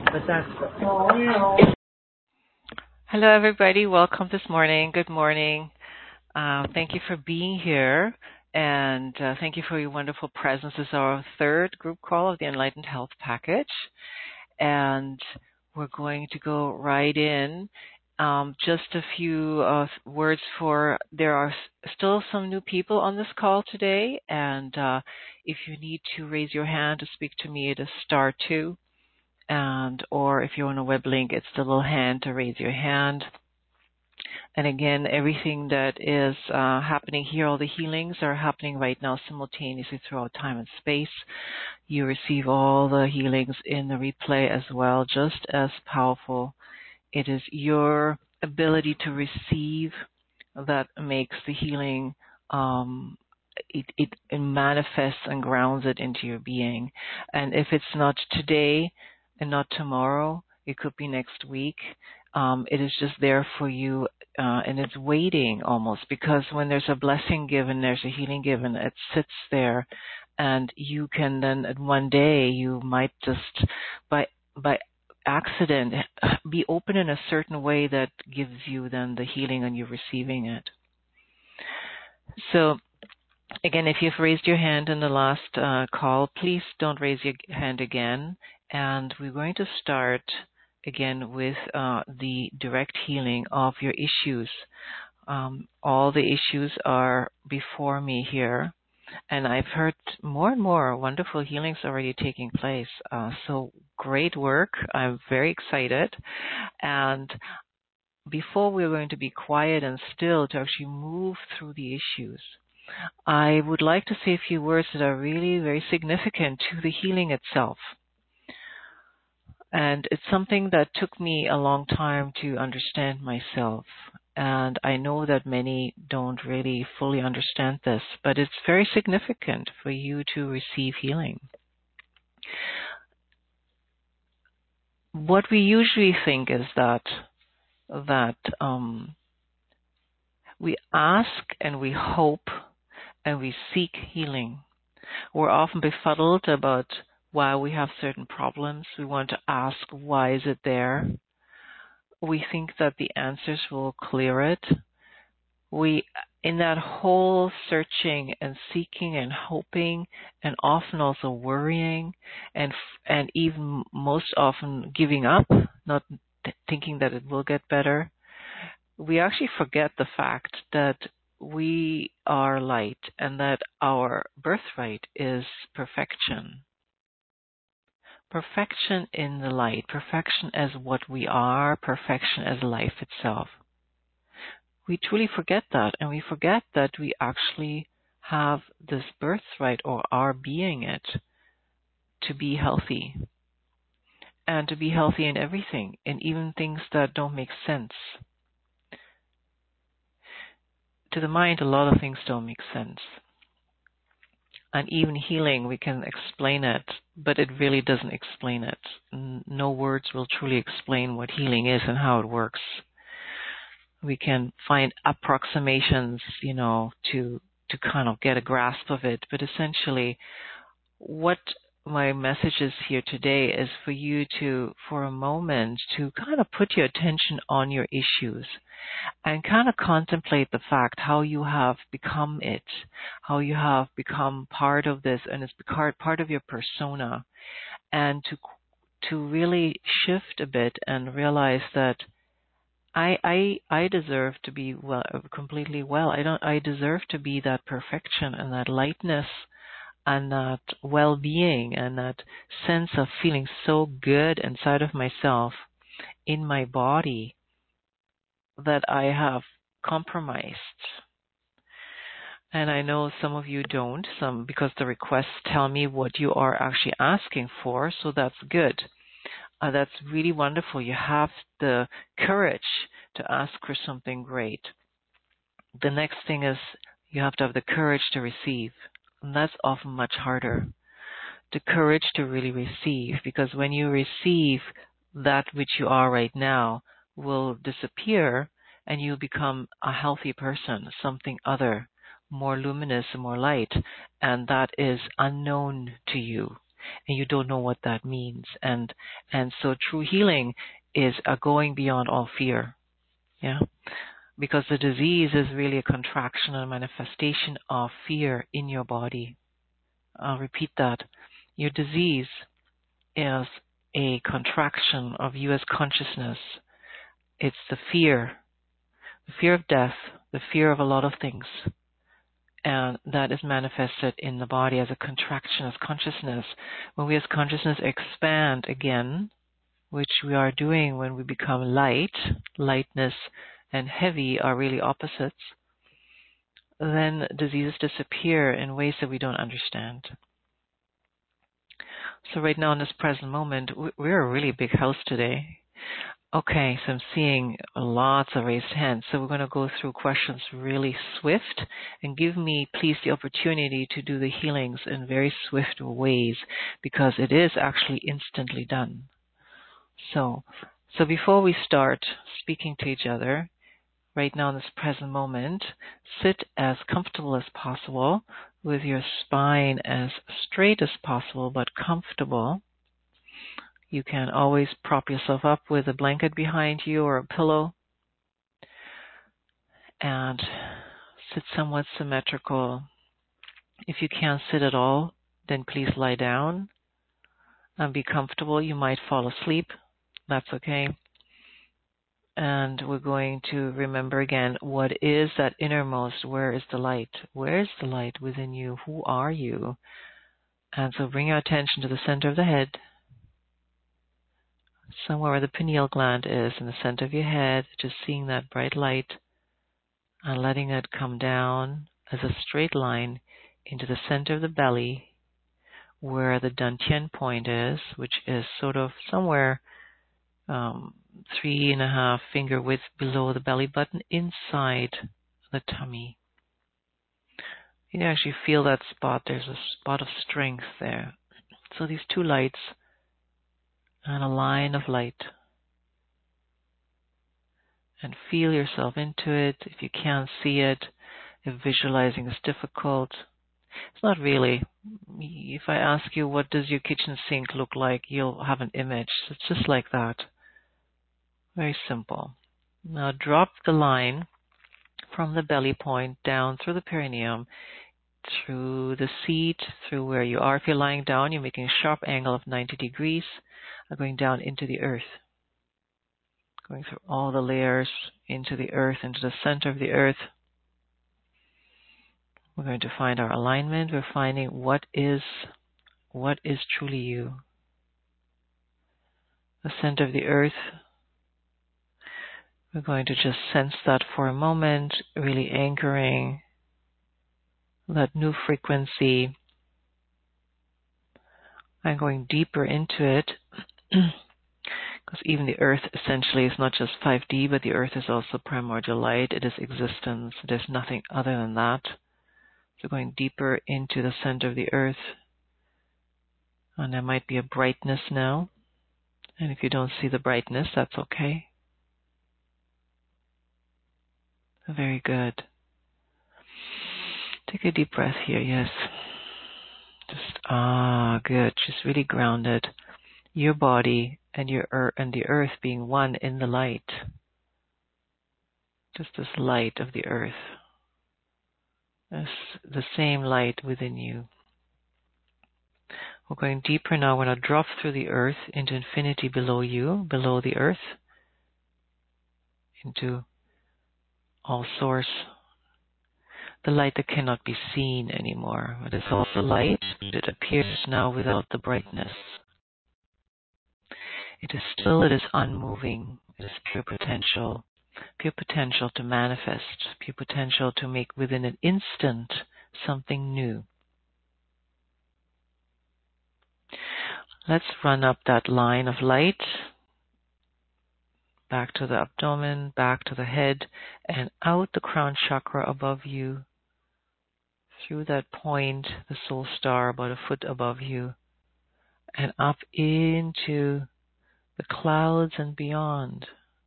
But that's Hello, everybody. Welcome this morning. Good morning. Thank you for being here, and thank you for your wonderful presence. This is our third group call of the Enlightened Health Package, and we're going to go right in. Just a few words for, there are still some new people on this call today, and if you need to raise your hand to speak to me, it is *2. Or if you're on a web link, it's the little hand to raise your hand. And again, everything that is happening here, all the healings are happening right now simultaneously throughout time and space. You receive all the healings in the replay as well, just as powerful. It is your ability to receive that makes the healing, it manifests and grounds it into your being. And if it's not today and not tomorrow, it could be next week. It is just there for you, and it's waiting almost, because when there's a blessing given, there's a healing given. It sits there, and you can then, one day, you might just by accident be open in a certain way that gives you then the healing, and you're receiving it. So again, if you've raised your hand in the last call, please don't raise your hand again. And we're going to start again with the direct healing of your issues. All the issues are before me here, and I've heard more and more wonderful healings already taking place. So great work. I'm very excited. And before we're going to be quiet and still to actually move through the issues, I would like to say a few words that are really very significant to the healing itself. And it's something that took me a long time to understand myself. And I know that many don't really fully understand this, but it's very significant for you to receive healing. What we usually think is that we ask and we hope and we seek healing. We're often befuddled about why we have certain problems. We want to ask, why is it there? We think that the answers will clear it. We, in that whole searching and seeking and hoping, and often also worrying, and even most often giving up, not thinking that it will get better, we actually forget the fact that we are light and that our birthright is perfection. Perfection in the light, perfection as what we are, perfection as life itself. We truly forget that, and we forget that we actually have this birthright, or are being it, to be healthy. And to be healthy in everything, in even things that don't make sense. To the mind, a lot of things don't make sense. And even healing, we can explain it, but it really doesn't explain it. No words will truly explain what healing is and how it works. We can find approximations, to kind of get a grasp of it. But essentially, what my message is here today is for you to, for a moment, to kind of put your attention on your issues and kind of contemplate the fact how you have become it, how you have become part of this, and it's part of your persona, and to really shift a bit and realize that I deserve to be completely well. I deserve to be that perfection and that lightness and that well-being and that sense of feeling so good inside of myself, in my body, that I have compromised. And I know some of you don't, because the requests tell me what you are actually asking for, so that's good. That's really wonderful. You have the courage to ask for something great. The next thing is you have to have the courage to receive. And that's often much harder. The courage to really receive, because when you receive, that which you are right now will disappear and you'll become a healthy person, something other, more luminous and more light, and that is unknown to you. and you don't know what that means. And so true healing is going beyond all fear. Yeah. Because the disease is really a contraction and manifestation of fear in your body. I'll repeat that. Your disease is a contraction of you as consciousness. It's the fear of death, the fear of a lot of things. And that is manifested in the body as a contraction as consciousness. When we as consciousness expand again, which we are doing when we become light, lightness and heavy are really opposites, then diseases disappear in ways that we don't understand. So right now in this present moment, we're a really big house today. Okay, so I'm seeing lots of raised hands. So we're going to go through questions really swift, and give me, please, the opportunity to do the healings in very swift ways, because it is actually instantly done. So before we start speaking to each other, right now in this present moment, sit as comfortable as possible with your spine as straight as possible but comfortable. You can always prop yourself up with a blanket behind you or a pillow and sit somewhat symmetrical. If you can't sit at all, then please lie down and be comfortable. You might fall asleep. That's okay. And we're going to remember again, what is that innermost? Where is the light? Where is the light within you? Who are you? And so bring your attention to the center of the head, somewhere where the pineal gland is, in the center of your head, just seeing that bright light and letting it come down as a straight line into the center of the belly, where the Dantian point is, which is sort of somewhere 3.5 finger width below the belly button, inside the tummy. You actually feel that spot. There's a spot of strength there. So these two lights and a line of light. And feel yourself into it. If you can't see it, if visualizing is difficult, it's not really. If I ask you, what does your kitchen sink look like, you'll have an image. It's just like that. Very simple. Now drop the line from the belly point down through the perineum, through the seat, through where you are. If you're lying down, you're making a sharp angle of 90 degrees, going down into the earth. Going through all the layers into the earth, into the center of the earth. We're going to find our alignment. We're finding what is truly you. The center of the earth. We're going to just sense that for a moment, really anchoring that new frequency and going deeper into it. Because even the earth essentially is not just 5D, but the earth is also primordial light. It is existence. There's nothing other than that. So going deeper into the center of the earth. And there might be a brightness now. And if you don't see the brightness, that's okay. Very good. Take a deep breath here, yes. Just, good. Just really grounded. Your body and and the earth being one in the light. Just this light of the earth. This, the same light within you. We're going deeper now. We're going to drop through the earth into infinity below you, below the earth, into all source. The light that cannot be seen anymore. It is also light. It appears now without the brightness. It is unmoving. It is pure potential to manifest, pure potential to make within an instant something new. Let's run up that line of light, back to the abdomen, back to the head, and out the crown chakra above you, through that point, the soul star about a foot above you, and up into the clouds and beyond.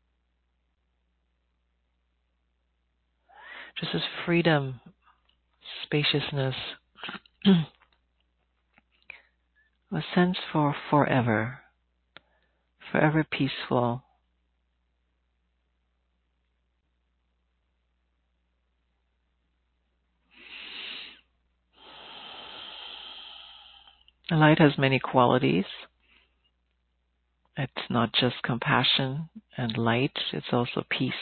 Just as freedom, spaciousness, A sense for forever, forever peaceful. The light has many qualities. It's not just compassion and light, it's also peace.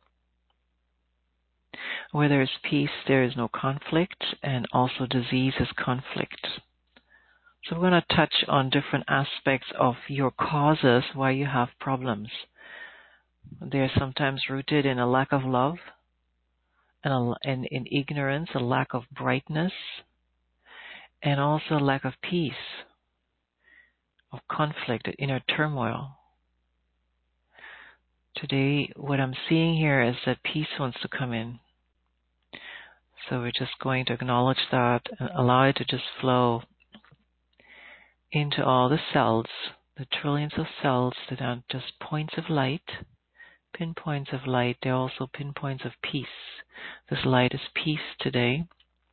Where there is peace, there is no conflict, and also disease is conflict. So we're going to touch on different aspects of your causes why you have problems. They're sometimes rooted in a lack of love, and in ignorance, a lack of brightness, and also a lack of peace, of conflict, inner turmoil. Today, what I'm seeing here is that peace wants to come in. So we're just going to acknowledge that and allow it to just flow into all the cells, the trillions of cells that are just points of light, pinpoints of light. They're also pinpoints of peace. This light is peace today.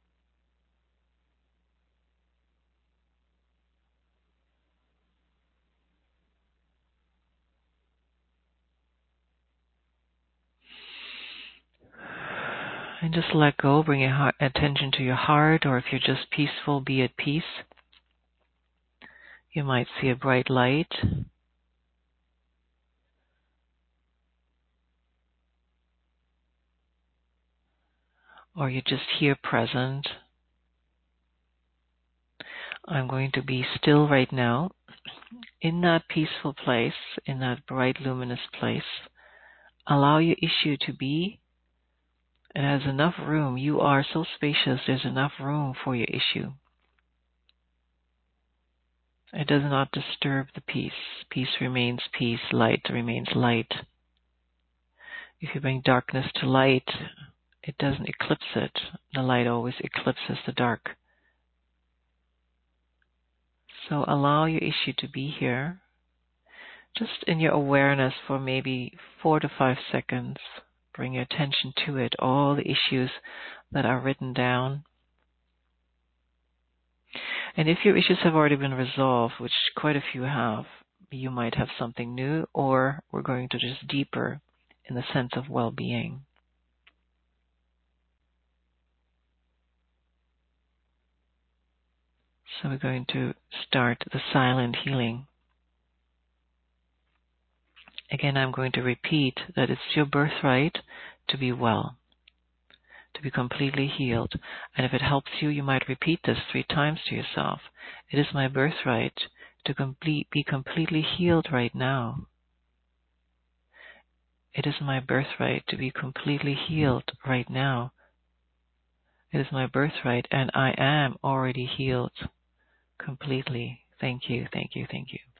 And just let go, bring your attention to your heart, or if you're just peaceful, be at peace. You might see a bright light. Or you're just here present. I'm going to be still right now in that peaceful place, in that bright luminous place. Allow your issue to be. It has enough room. You are so spacious. There's enough room for your issue. It does not disturb the peace. Peace remains peace. Light remains light. If you bring darkness to light, it doesn't eclipse it. The light always eclipses the dark. So allow your issue to be here, just in your awareness for maybe 4 to 5 seconds. Bring your attention to it, all the issues that are written down. And if your issues have already been resolved, which quite a few have, you might have something new, or we're going to just deeper in the sense of well-being. So we're going to start the silent healing. Again, I'm going to repeat that it's your birthright to be well, to be completely healed. And if it helps you, you might repeat this 3 times to yourself. It is my birthright to be completely healed right now. It is my birthright to be completely healed right now. It is my birthright, and I am already healed completely. Thank you, thank you, thank you.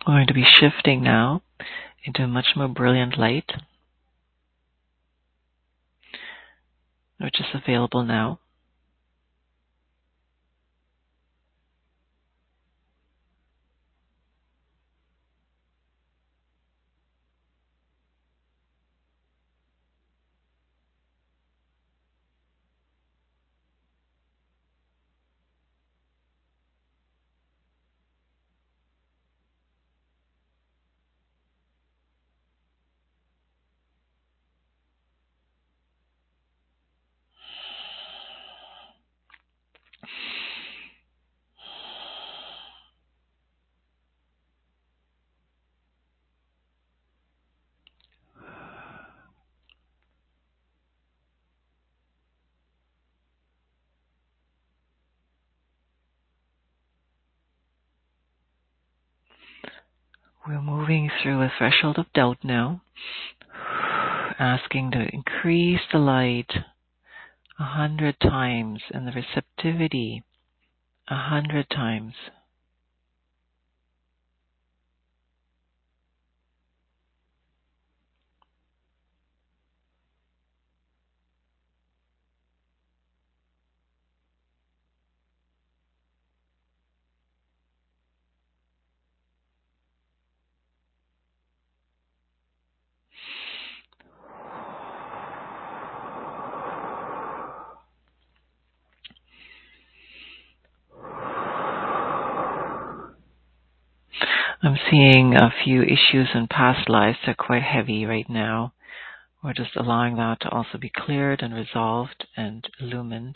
We're going to be shifting now into a much more brilliant light, which is available now. We're moving through a threshold of doubt now, asking to increase the light 100 times and the receptivity 100 times. I'm seeing a few issues in past lives that are quite heavy right now. We're just allowing that to also be cleared and resolved and illumined.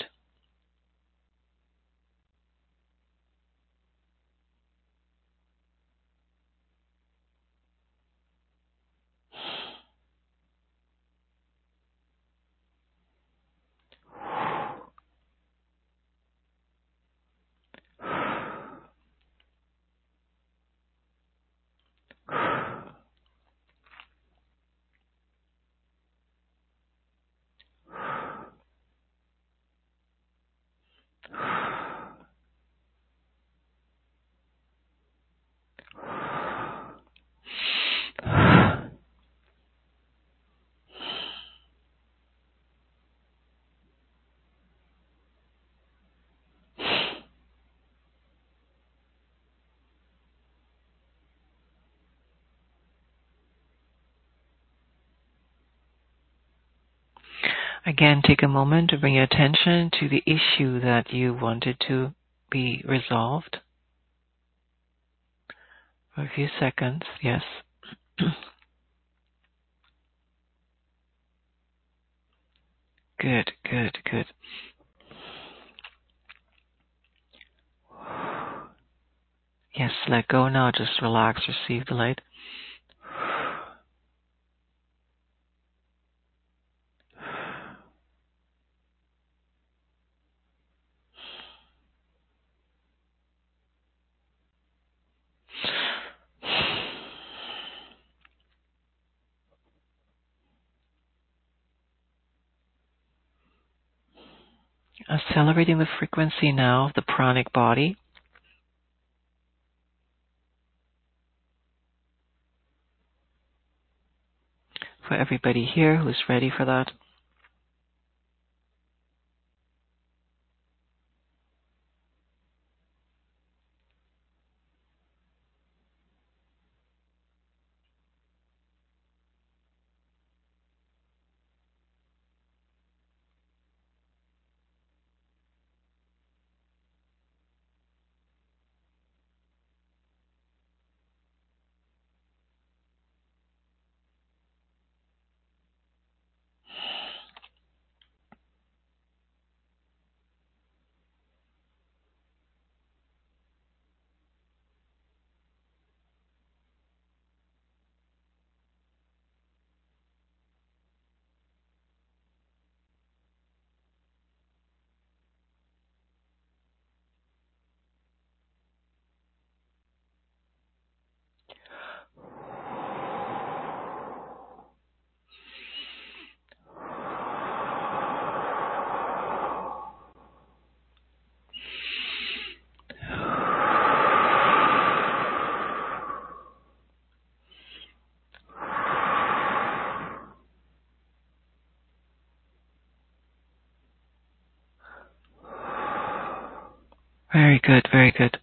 Again, take a moment to bring your attention to the issue that you wanted to be resolved. For a few seconds, yes. Good, good, good. Yes, let go now. Just relax, receive the light. Accelerating the frequency now of the pranic body. For everybody here who's ready for that. Very good, very good.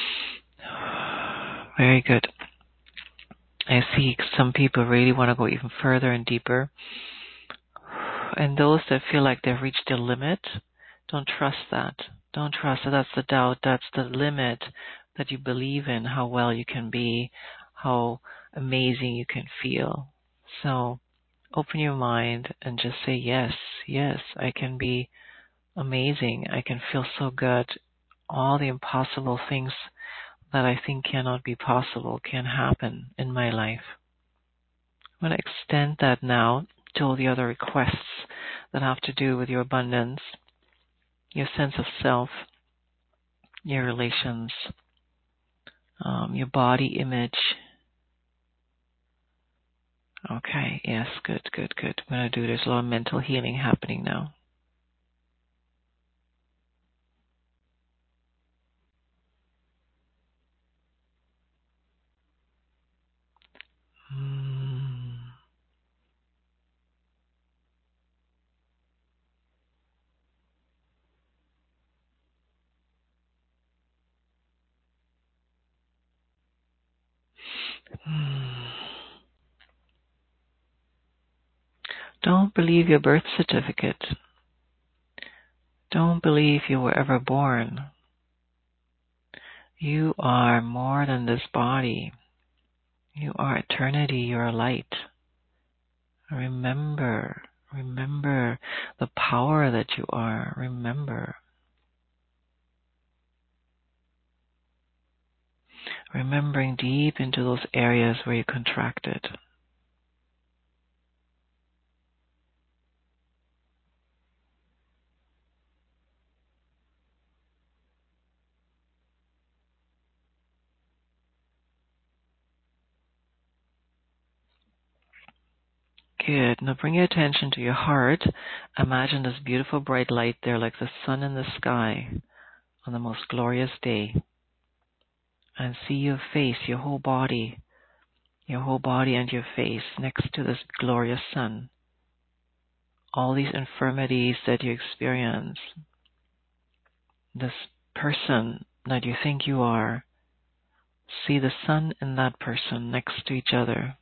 Very good. I see some people really want to go even further and deeper. And those that feel like they've reached their limit, don't trust that. Don't trust that. That's the doubt. That's the limit that you believe in, how well you can be, how amazing you can feel. So open your mind and just say, yes, yes, I can be amazing. I can feel so good. All the impossible things that I think cannot be possible can happen in my life. I'm going to extend that now to all the other requests that have to do with your abundance, your sense of self, your relations, your body image. Okay, yes, good, good, good. I'm going to do, there's a lot of mental healing happening now. Don't believe your birth certificate. Don't believe you were ever born. You are more than this body. You are eternity. You're light. Remember the power that you are. Remember. Remembering deep into those areas where you contracted. Good. Now bring your attention to your heart. Imagine this beautiful bright light there like the sun in the sky on the most glorious day. And see your face, your whole body and your face next to this glorious sun. All these infirmities that you experience, this person that you think you are, see the sun and that person next to each other.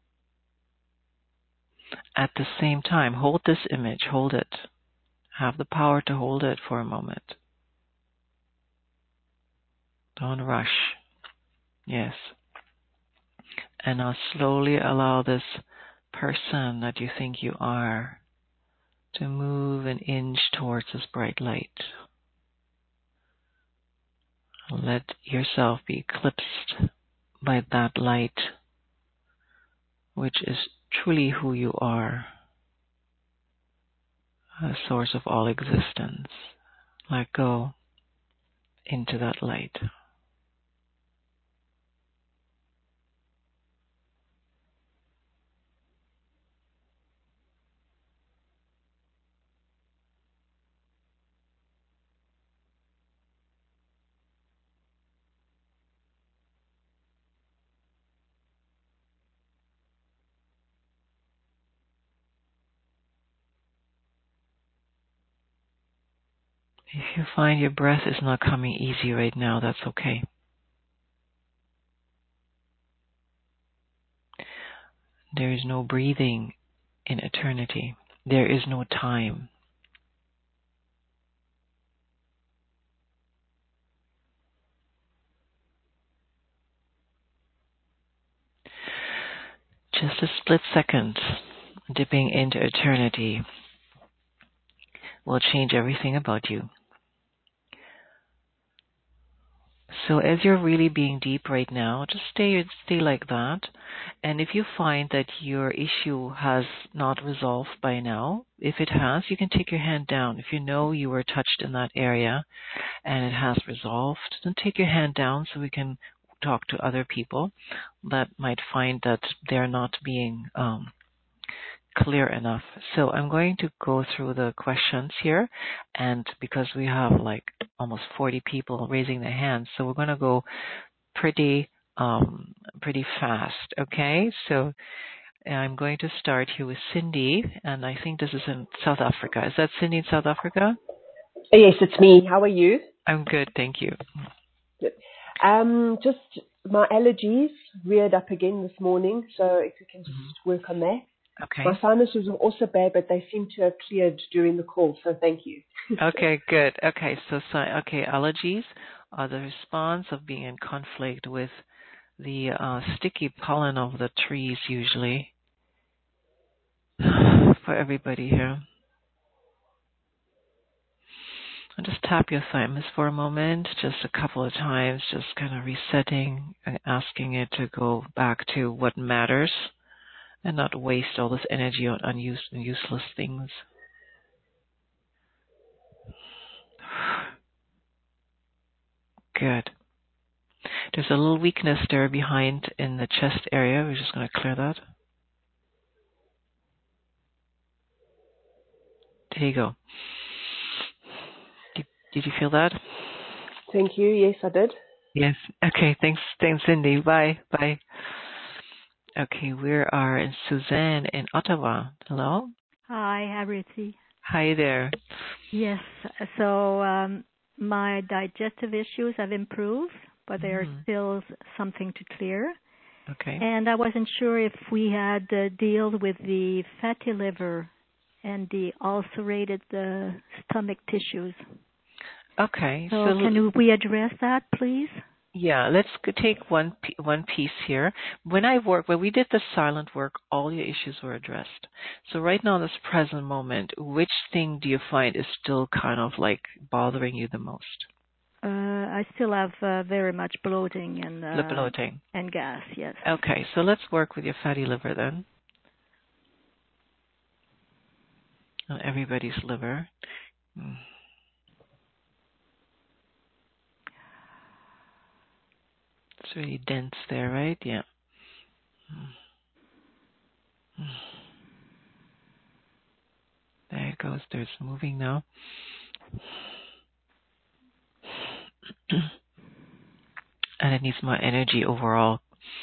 At the same time, hold this image, hold it. Have the power to hold it for a moment. Don't rush. Yes. And now slowly allow this person that you think you are to move an inch towards this bright light. Let yourself be eclipsed by that light, which is truly who you are, a source of all existence. Let go into that light. If you find your breath is not coming easy right now, that's okay. There is no breathing in eternity. There is no time. Just a split second, dipping into eternity, will change everything about you. So as you're really being deep right now, just stay like that. And if you find that your issue has not resolved by now, if it has, you can take your hand down. If you know you were touched in that area and it has resolved, then take your hand down so we can talk to other people that might find that they're not being clear enough. So I'm going to go through the questions here, and because we have like almost 40 people raising their hands, so we're going to go pretty fast. Okay, so I'm going to start here with Cindy, and I think this is in South Africa. Is that Cindy in South Africa? Yes, it's me. How are you? I'm good, thank you. Good. Just my allergies reared up again this morning, so if you can just work on that. Okay. My sinuses were also bad, but they seem to have cleared during the call, so thank you. Okay, good. Okay, so allergies are the response of being in conflict with the sticky pollen of the trees usually for everybody here. And just tap your thymus for a moment, just a couple of times, just kind of resetting and asking it to go back to what matters and not waste all this energy on unused and useless things. Good. There's a little weakness there behind in the chest area. We're just going to clear that. There you go. Did you feel that? Thank you. Yes, I did. Yes. Okay. Thanks, Cindy. Bye. Bye. Okay, we are in Suzanne in Ottawa. Hello. Hi, Aruthi. Hi there. Yes. So my digestive issues have improved, but there's still something to clear. Okay. And I wasn't sure if we had dealt with the fatty liver and the ulcerated stomach tissues. Okay. So can we address that, please? Yeah, let's take one piece here. When we did the silent work, all your issues were addressed. So right now, in this present moment, which thing do you find is still kind of like bothering you the most? I still have very much bloating and gas. Yes. Okay, so let's work with your fatty liver then. On everybody's liver. It's really dense there, right? Yeah. There it goes. There's moving now. And it needs more energy overall.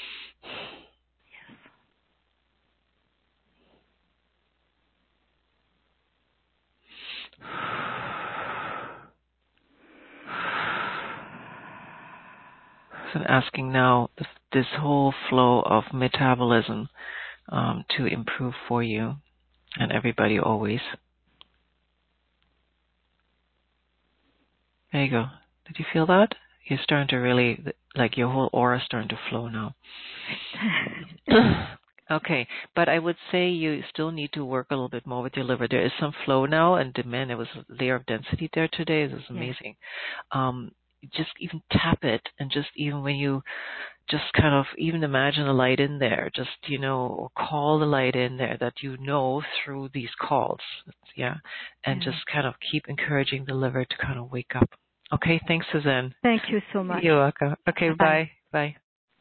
So I'm asking now this whole flow of metabolism to improve for you and everybody always. There you go. Did you feel that? You're starting to really, like your whole aura is starting to flow now. Okay, but I would say you still need to work a little bit more with your liver. There is some flow now and demand. There was a layer of density there today. It was amazing. Just even tap it, and just even when you just kind of even imagine a light in there, just, or call the light in there that through these calls. And just kind of keep encouraging the liver to kind of wake up. Okay, thanks, Suzanne. Thank you so much. You're welcome. Okay, bye. Bye.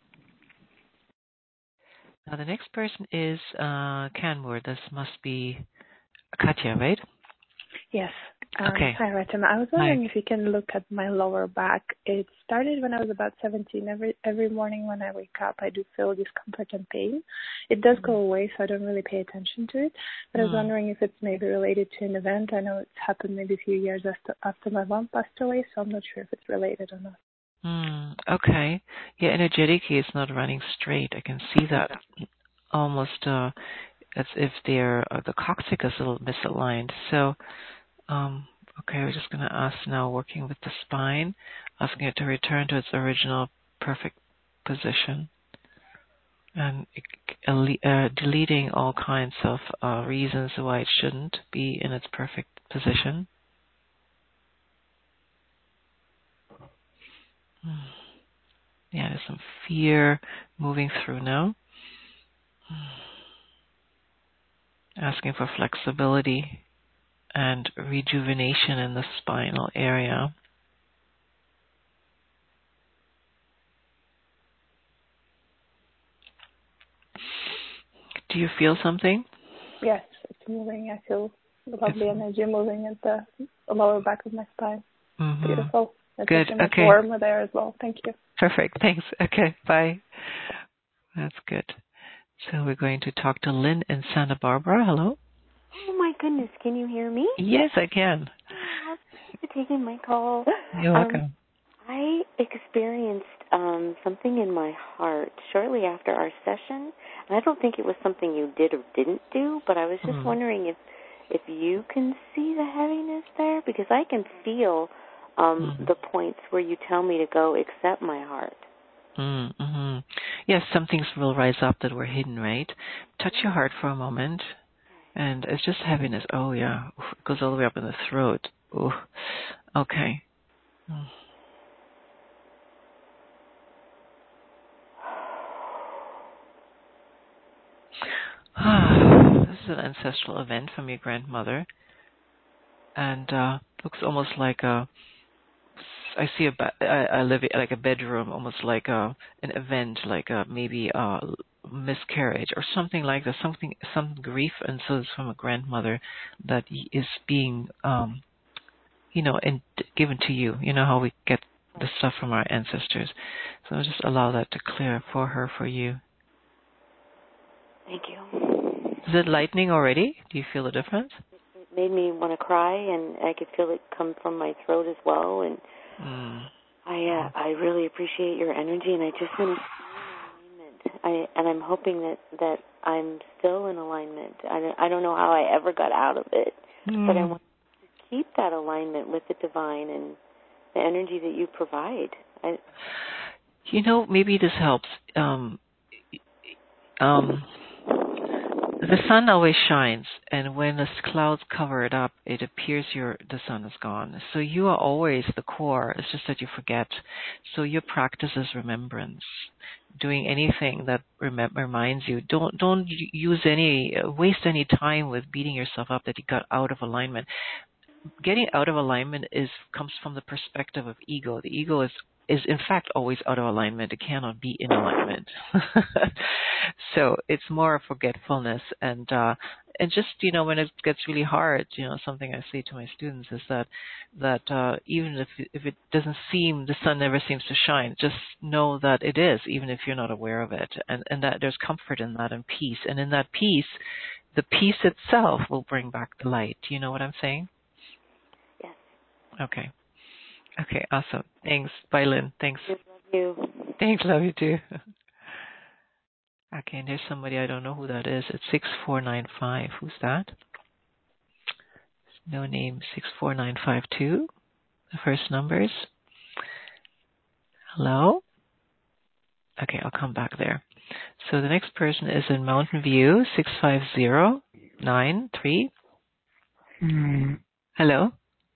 Now the next person is Canmore. This must be Katya, right? Yes. Okay. Hi, Ratima. I was wondering if you can look at my lower back. It started when I was about 17. Every morning when I wake up, I do feel discomfort and pain. It does go away, so I don't really pay attention to it. But I was wondering if it's maybe related to an event. I know it's happened maybe a few years after my mom passed away, so I'm not sure if it's related or not. Okay. Yeah, energetically, it's not running straight. I can see that almost as if the coccyx is a little misaligned. So, okay, we're just going to ask now, working with the spine, asking it to return to its original perfect position and deleting all kinds of reasons why it shouldn't be in its perfect position. Yeah, there's some fear moving through now. Asking for flexibility and rejuvenation in the spinal area. Do you feel something? Yes, it's moving. I feel lovely energy moving at the lower back of my spine. Beautiful. Good. Okay. Warm there as well. Thank you. Perfect. Thanks. Okay. Bye. That's good. So we're going to talk to Lynn in Santa Barbara. Hello. Oh my goodness, can you hear me? Yes, I can. for taking my call. You're welcome. I experienced something in my heart shortly after our session, and I don't think it was something you did or didn't do, but I was just wondering if you can see the heaviness there, because I can feel the points where you tell me to go accept my heart. Mm-hmm. Yes, some things will rise up that were hidden, right? Touch your heart for a moment, and it's just heaviness. Oh, yeah. Oof, it goes all the way up in the throat. Ooh. Okay. This is an ancestral event from your grandmother, and looks almost like I see I live like a bedroom, almost like an event, like maybe a miscarriage or something like that, some grief, and so it's from a grandmother that is being, and given to you. You know how we get the stuff from our ancestors, so I'll just allow that to clear for her, for you. Thank you. Is it lightening already? Do you feel the difference? It made me want to cry, and I could feel it come from my throat as well, and I really appreciate your energy, and I just want to see alignment. And I'm hoping that I'm still in alignment. I don't know how I ever got out of it, but I want to keep that alignment with the divine and the energy that you provide. Maybe this helps. The sun always shines, and when the clouds cover it up, it appears the sun is gone. So you are always the core. It's just that you forget. So your practice is remembrance. Doing anything that reminds you. Don't waste any time with beating yourself up that you got out of alignment. Getting out of alignment comes from the perspective of ego. The ego is in fact always out of alignment. It cannot be in alignment. So it's more forgetfulness, and just when it gets really hard, something I say to my students is that even if it doesn't seem, the sun never seems to shine, just know that it is, even if you're not aware of it, and that there's comfort in that and peace, and in that peace, the peace itself will bring back the light. Do you know what I'm saying? Yes. Okay. Okay, awesome. Thanks. Bye, Lynn. Thanks. Love you. Thanks. Love you too. Okay, and there's somebody, I don't know who that is. It's 6495. Who's that? No name. 64952. The first numbers. Hello? Okay, I'll come back there. So the next person is in Mountain View, 65093. Hello?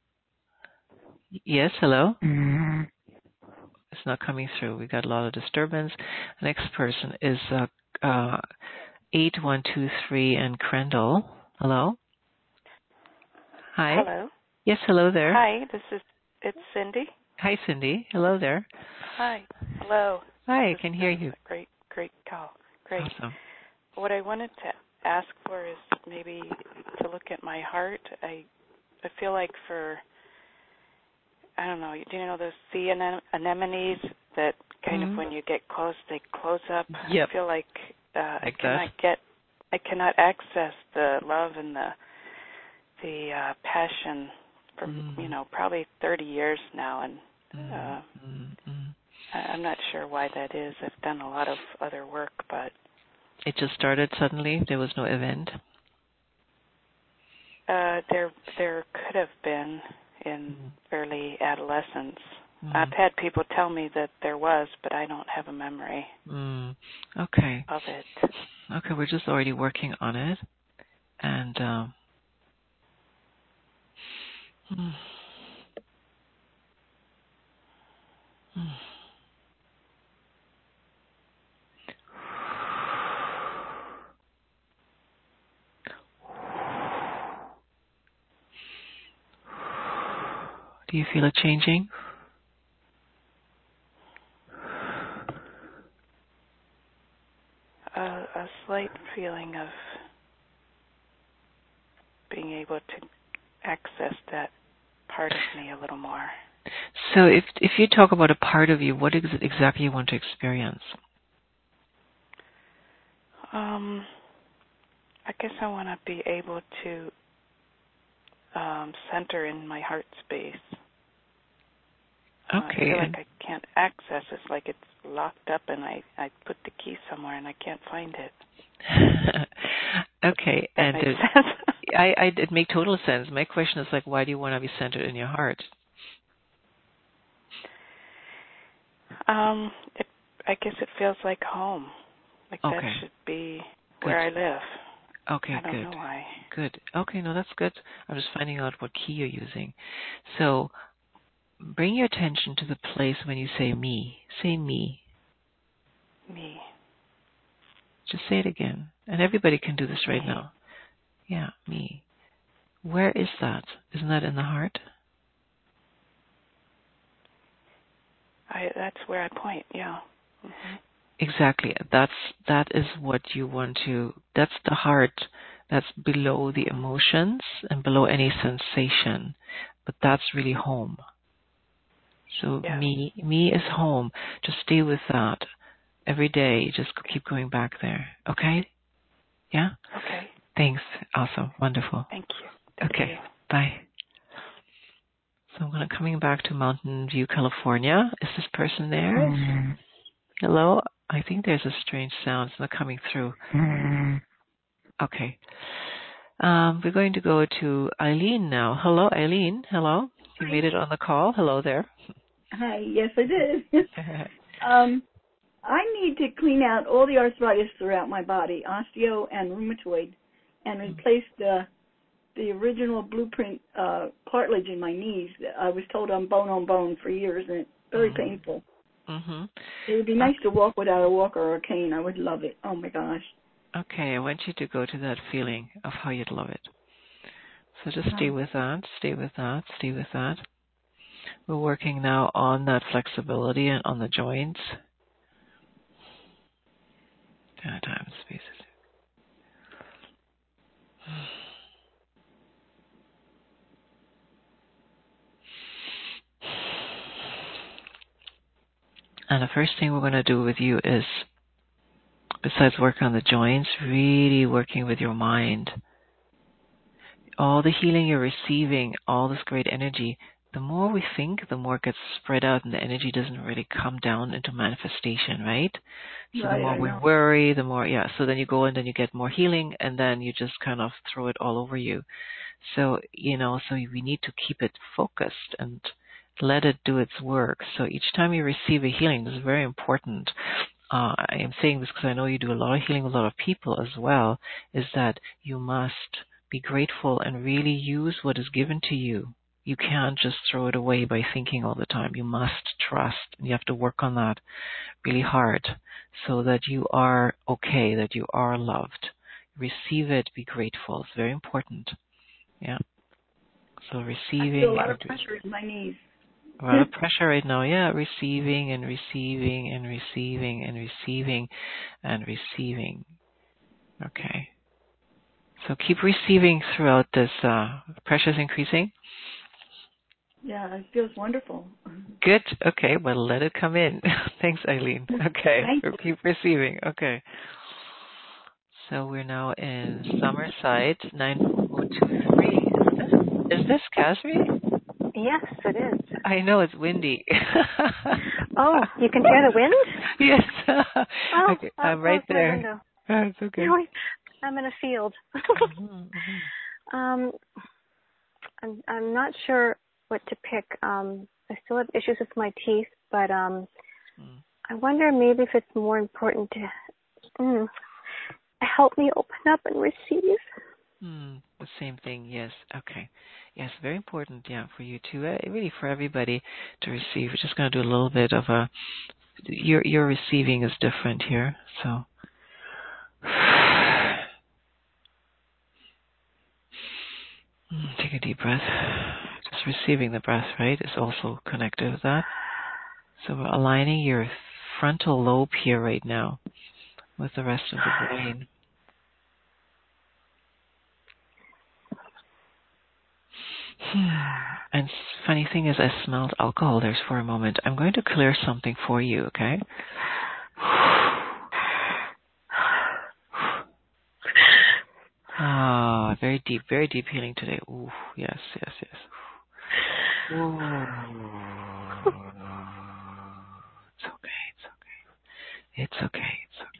Yes, hello? It's not coming through. We got a lot of disturbance. The next person is 8123 and Crendel. Hello? Hi. Hello. Yes, hello there. Hi, it's Cindy. Hi, Cindy. Hello there. Hi. Hello. Hi, I can hear you. Great call. Great. Awesome. What I wanted to ask for is maybe to look at my heart. I feel like I don't know, do you know those sea anemones that kind of when you get close, they close up? Yep. I feel like I cannot access the love and the passion for, probably 30 years now, and I'm not sure why that is. I've done a lot of other work, but... It just started suddenly? There was no event? There could have been in early adolescence. I've had people tell me that there was, but I don't have a memory Okay. of it. Okay, we're just already working on it. And do you feel it changing? A slight feeling of being able to access that part of me a little more. So if you talk about a part of you, what is it exactly you want to experience? I guess I want to be able to center in my heart space. Okay. I feel like I can't access. It's like it's locked up, and I put the key somewhere, and I can't find it. Okay. That makes sense. It makes total sense. My question is like, why do you want to be centered in your heart? I guess it feels like home. Like that should be where I live. Okay, I don't know why. Good. Okay, no, that's good. I'm just finding out what key you're using. So bring your attention to the place when you say me. Say me. Me. Just say it again. And everybody can do this right now. Yeah, me. Where is that? Isn't that in the heart? That's where I point, yeah. Mm-hmm. Exactly. That is what you want to, that's the heart. That's below the emotions and below any sensation. But that's really home. So me is home. Just stay with that every day. Just keep going back there. Okay? Yeah? Okay. Thanks. Awesome. Wonderful. Thank you. Okay. Bye. So I'm coming back to Mountain View, California. Is this person there? Mm-hmm. Hello? I think there's a strange sound. It's not coming through. Mm-hmm. Okay. We're going to go to Eileen now. Hello, Eileen. Hello. You made it on the call. Hello there. Hi. Yes, I did. I need to clean out all the arthritis throughout my body, osteo and rheumatoid, and replace the original blueprint cartilage in my knees. I was told I'm bone on bone for years, and it's very painful. Mm-hmm. It would be nice to walk without a walker or a cane. I would love it. Oh, my gosh. Okay, I want you to go to that feeling of how you'd love it. So just stay with that, stay with that, stay with that. We're working now on that flexibility and on the joints. Time, spaces. And the first thing we're going to do with you is, besides working on the joints, really working with your mind. All the healing you're receiving, all this great energy, the more we think, the more it gets spread out and the energy doesn't really come down into manifestation, right? So the more we worry, the more, so then you go and then you get more healing and then you just kind of throw it all over you. So, so we need to keep it focused and let it do its work. So each time you receive a healing, this is very important. I am saying this because I know you do a lot of healing with a lot of people as well, is that you must be grateful and really use what is given to you. You can't just throw it away by thinking all the time. You must trust, and you have to work on that really hard so that you are okay, that you are loved. Receive it, be grateful. It's very important. Yeah. So receiving. I feel a lot of pressure in my knees. A lot of pressure right now. Yeah, receiving and receiving and receiving and receiving and receiving. Okay. So keep receiving throughout this. Pressure's increasing? Yeah, it feels wonderful. Good. Okay, well, let it come in. Thanks, Eileen. Okay, keep receiving. Okay. So we're now in Summerside, 9023. Is this Kasri? Yes, it is. I know, it's windy. Oh, you can hear the wind? Yes. Okay, I'm right there. It's okay. No, I'm in a field. I'm not sure what to pick. I still have issues with my teeth, but I wonder maybe if it's more important to help me open up and receive. The same thing, yes. Okay. Yes, very important, for you too. Really for everybody to receive. We're just going to do a little bit of your receiving is different here, so. Take a deep breath. Just receiving the breath, right, is also connected with that. So we're aligning your frontal lobe here right now with the rest of the brain. And funny thing is, I smelled alcohol there for a moment. I'm going to clear something for you, okay? Ah, very deep healing today. Ooh, yes. Ooh. It's okay.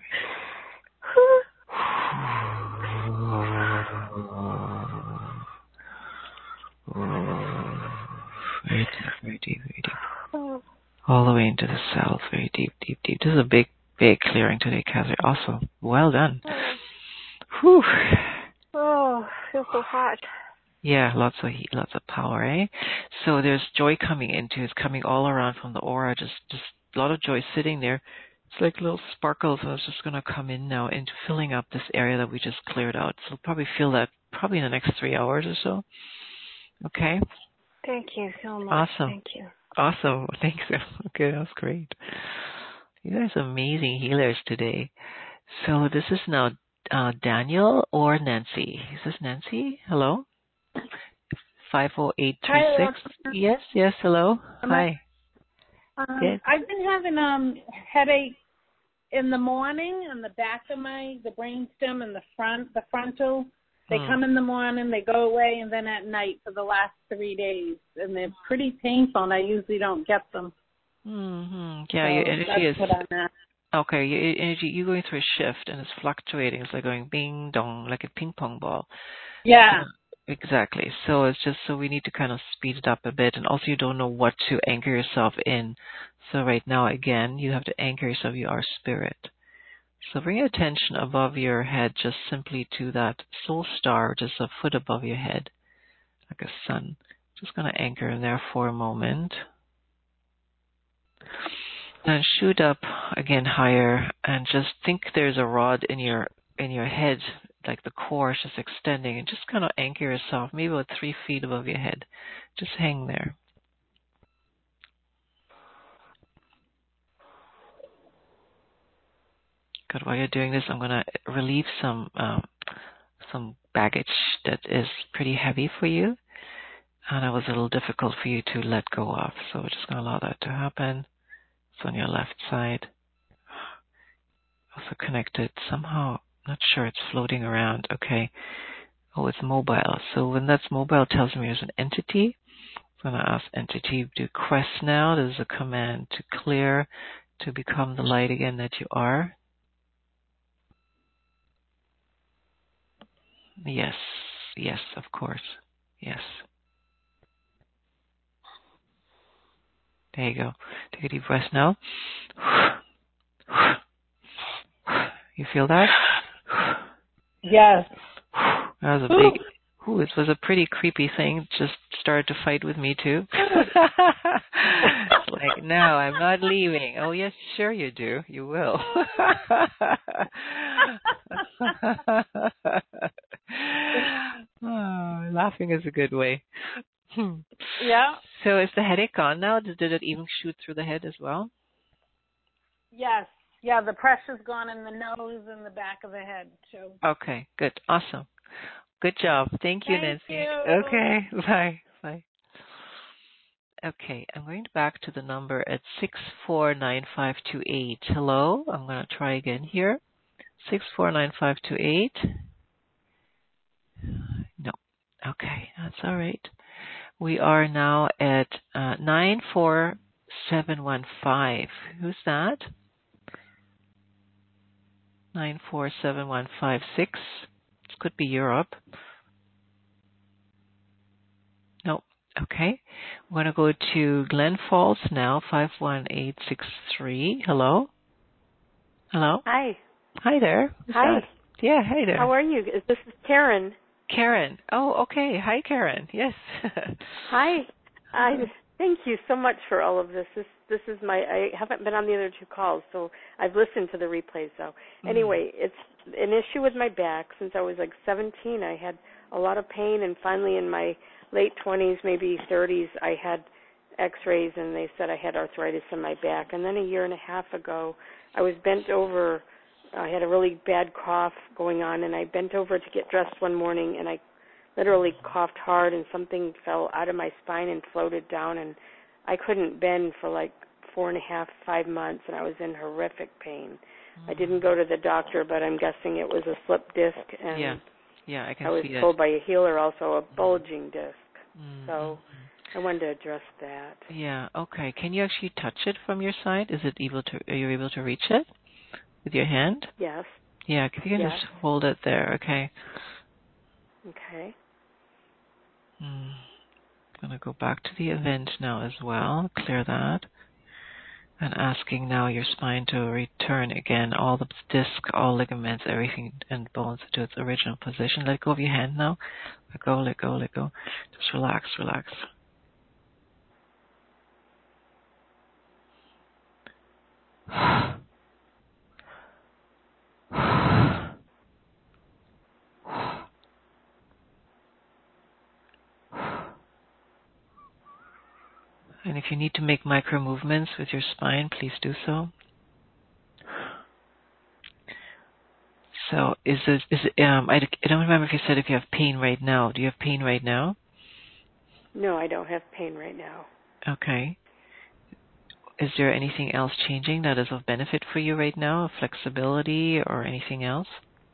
Very deep. All the way into the south, very deep. This is a big clearing today, Kathy. Awesome. Well done. Whew. Oh, feels so hot. Yeah, lots of heat, lots of power, eh? So there's joy coming into. It's coming all around from the aura. Just a lot of joy sitting there. It's like little sparkles, and it's just going to come in now into filling up this area that we just cleared out. So we'll probably feel that probably in the next 3 hours or so. Okay? Thank you so much. Awesome. Thank you. Awesome. Thanks. Okay, that's great. You guys are amazing healers today. So this is now Daniel or Nancy. Is this Nancy? Hello? 50836. Yes, hello. Hi. I've been having headache in the morning on the back of the brainstem and the frontal. They come in the morning, they go away, and then at night for the last 3 days. And they're pretty painful, and I usually don't get them. Mm-hmm. Yeah, so your energy that's what I'm at. Okay, your energy, you're going through a shift, and it's fluctuating. It's like going bing, dong, like a ping pong ball. Yeah. Exactly. So it's just so we need to kind of speed it up a bit. And also you don't know what to anchor yourself in. So right now, again, you have to anchor yourself. You are spirit. So bring your attention above your head, just simply to that soul star, just a foot above your head, like a sun. Just going to anchor in there for a moment. And shoot up again higher, and just think there's a rod in your head, like the core is just extending, and just kind of anchor yourself, maybe about 3 feet above your head. Just hang there. Good. While you're doing this, I'm going to relieve some baggage that is pretty heavy for you, and it was a little difficult for you to let go of. So we're just going to allow that to happen. It's on your left side. Also connected somehow. Not sure, it's floating around. Okay. Oh, it's mobile. So when that's mobile, it tells me there's an entity. I'm going to ask entity to quest now. There's a command to clear, to become the light again that you are. Yes, of course. Yes. There you go. Take a deep breath now. You feel that? Yes. That was a big... Ooh, it was a pretty creepy thing. Just started to fight with me too. It's like, no, I'm not leaving. Oh, yes, sure you do. You will. Oh, laughing is a good way. Yeah. So is the headache gone now? Did it even shoot through the head as well? Yes. Yeah, the pressure's gone in the nose and the back of the head too. Okay, good. Awesome. Good job. Thank you, Nancy. Thank you. Okay, bye. Okay, I'm going back to the number at 649528. Hello, I'm going to try again here. 649528. No. Okay, that's all right. We are now at 94715. Who's that? 94715. This could be Europe. Nope. Okay. We're going to go to Glen Falls now, 51863. Hello? Hi. Hi there. Who's Hi. that? Yeah, hi there. How are you? This is Karen. Karen. Oh, okay. Hi, Karen. Yes. Hi. Thank you so much for all of this. This is I haven't been on the other 2 calls, so I've listened to the replays. So anyway, it's an issue with my back. Since I was like 17, I had a lot of pain, and finally in my late 20s, maybe 30s, I had x-rays, and they said I had arthritis in my back. And then a year and a half ago, I was bent over. I had a really bad cough going on, and I bent over to get dressed one morning, and I literally coughed hard, and something fell out of my spine and floated down, and I couldn't bend for like 4.5, 5 months, and I was in horrific pain. I didn't go to the doctor, but I'm guessing it was a slip disc, and Yeah, I can was see it. told by a healer also a bulging disc. So I wanted to address that. Yeah, okay. Can you actually touch it from your side? Are you able to reach it with your hand? Yes. Yeah, if you can just hold it there, okay. Okay. I'm going to go back to the event now as well, clear that. And asking now your spine to return again, all the disc, all ligaments, everything, and bones to its original position. Let go of your hand now. Let go, let go, let go. Just relax, relax. And if you need to make micro movements with your spine, please do so. So I don't remember if you said if you have pain right now. Do you have pain right now? No, I don't have pain right now. Okay. Is there anything else changing that is of benefit for you right now? Flexibility or anything else?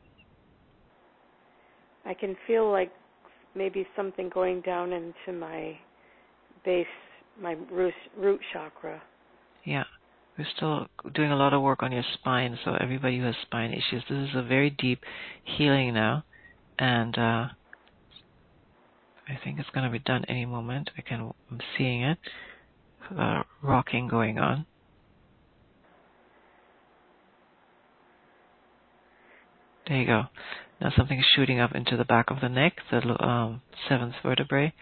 I can feel like maybe something going down into my base, my root chakra. Yeah. We're still doing a lot of work on your spine, so everybody who has spine issues, this is a very deep healing now, and I think it's going to be done any moment. I'm seeing it, rocking going on. There you go. Now something is shooting up into the back of the neck, the seventh vertebrae.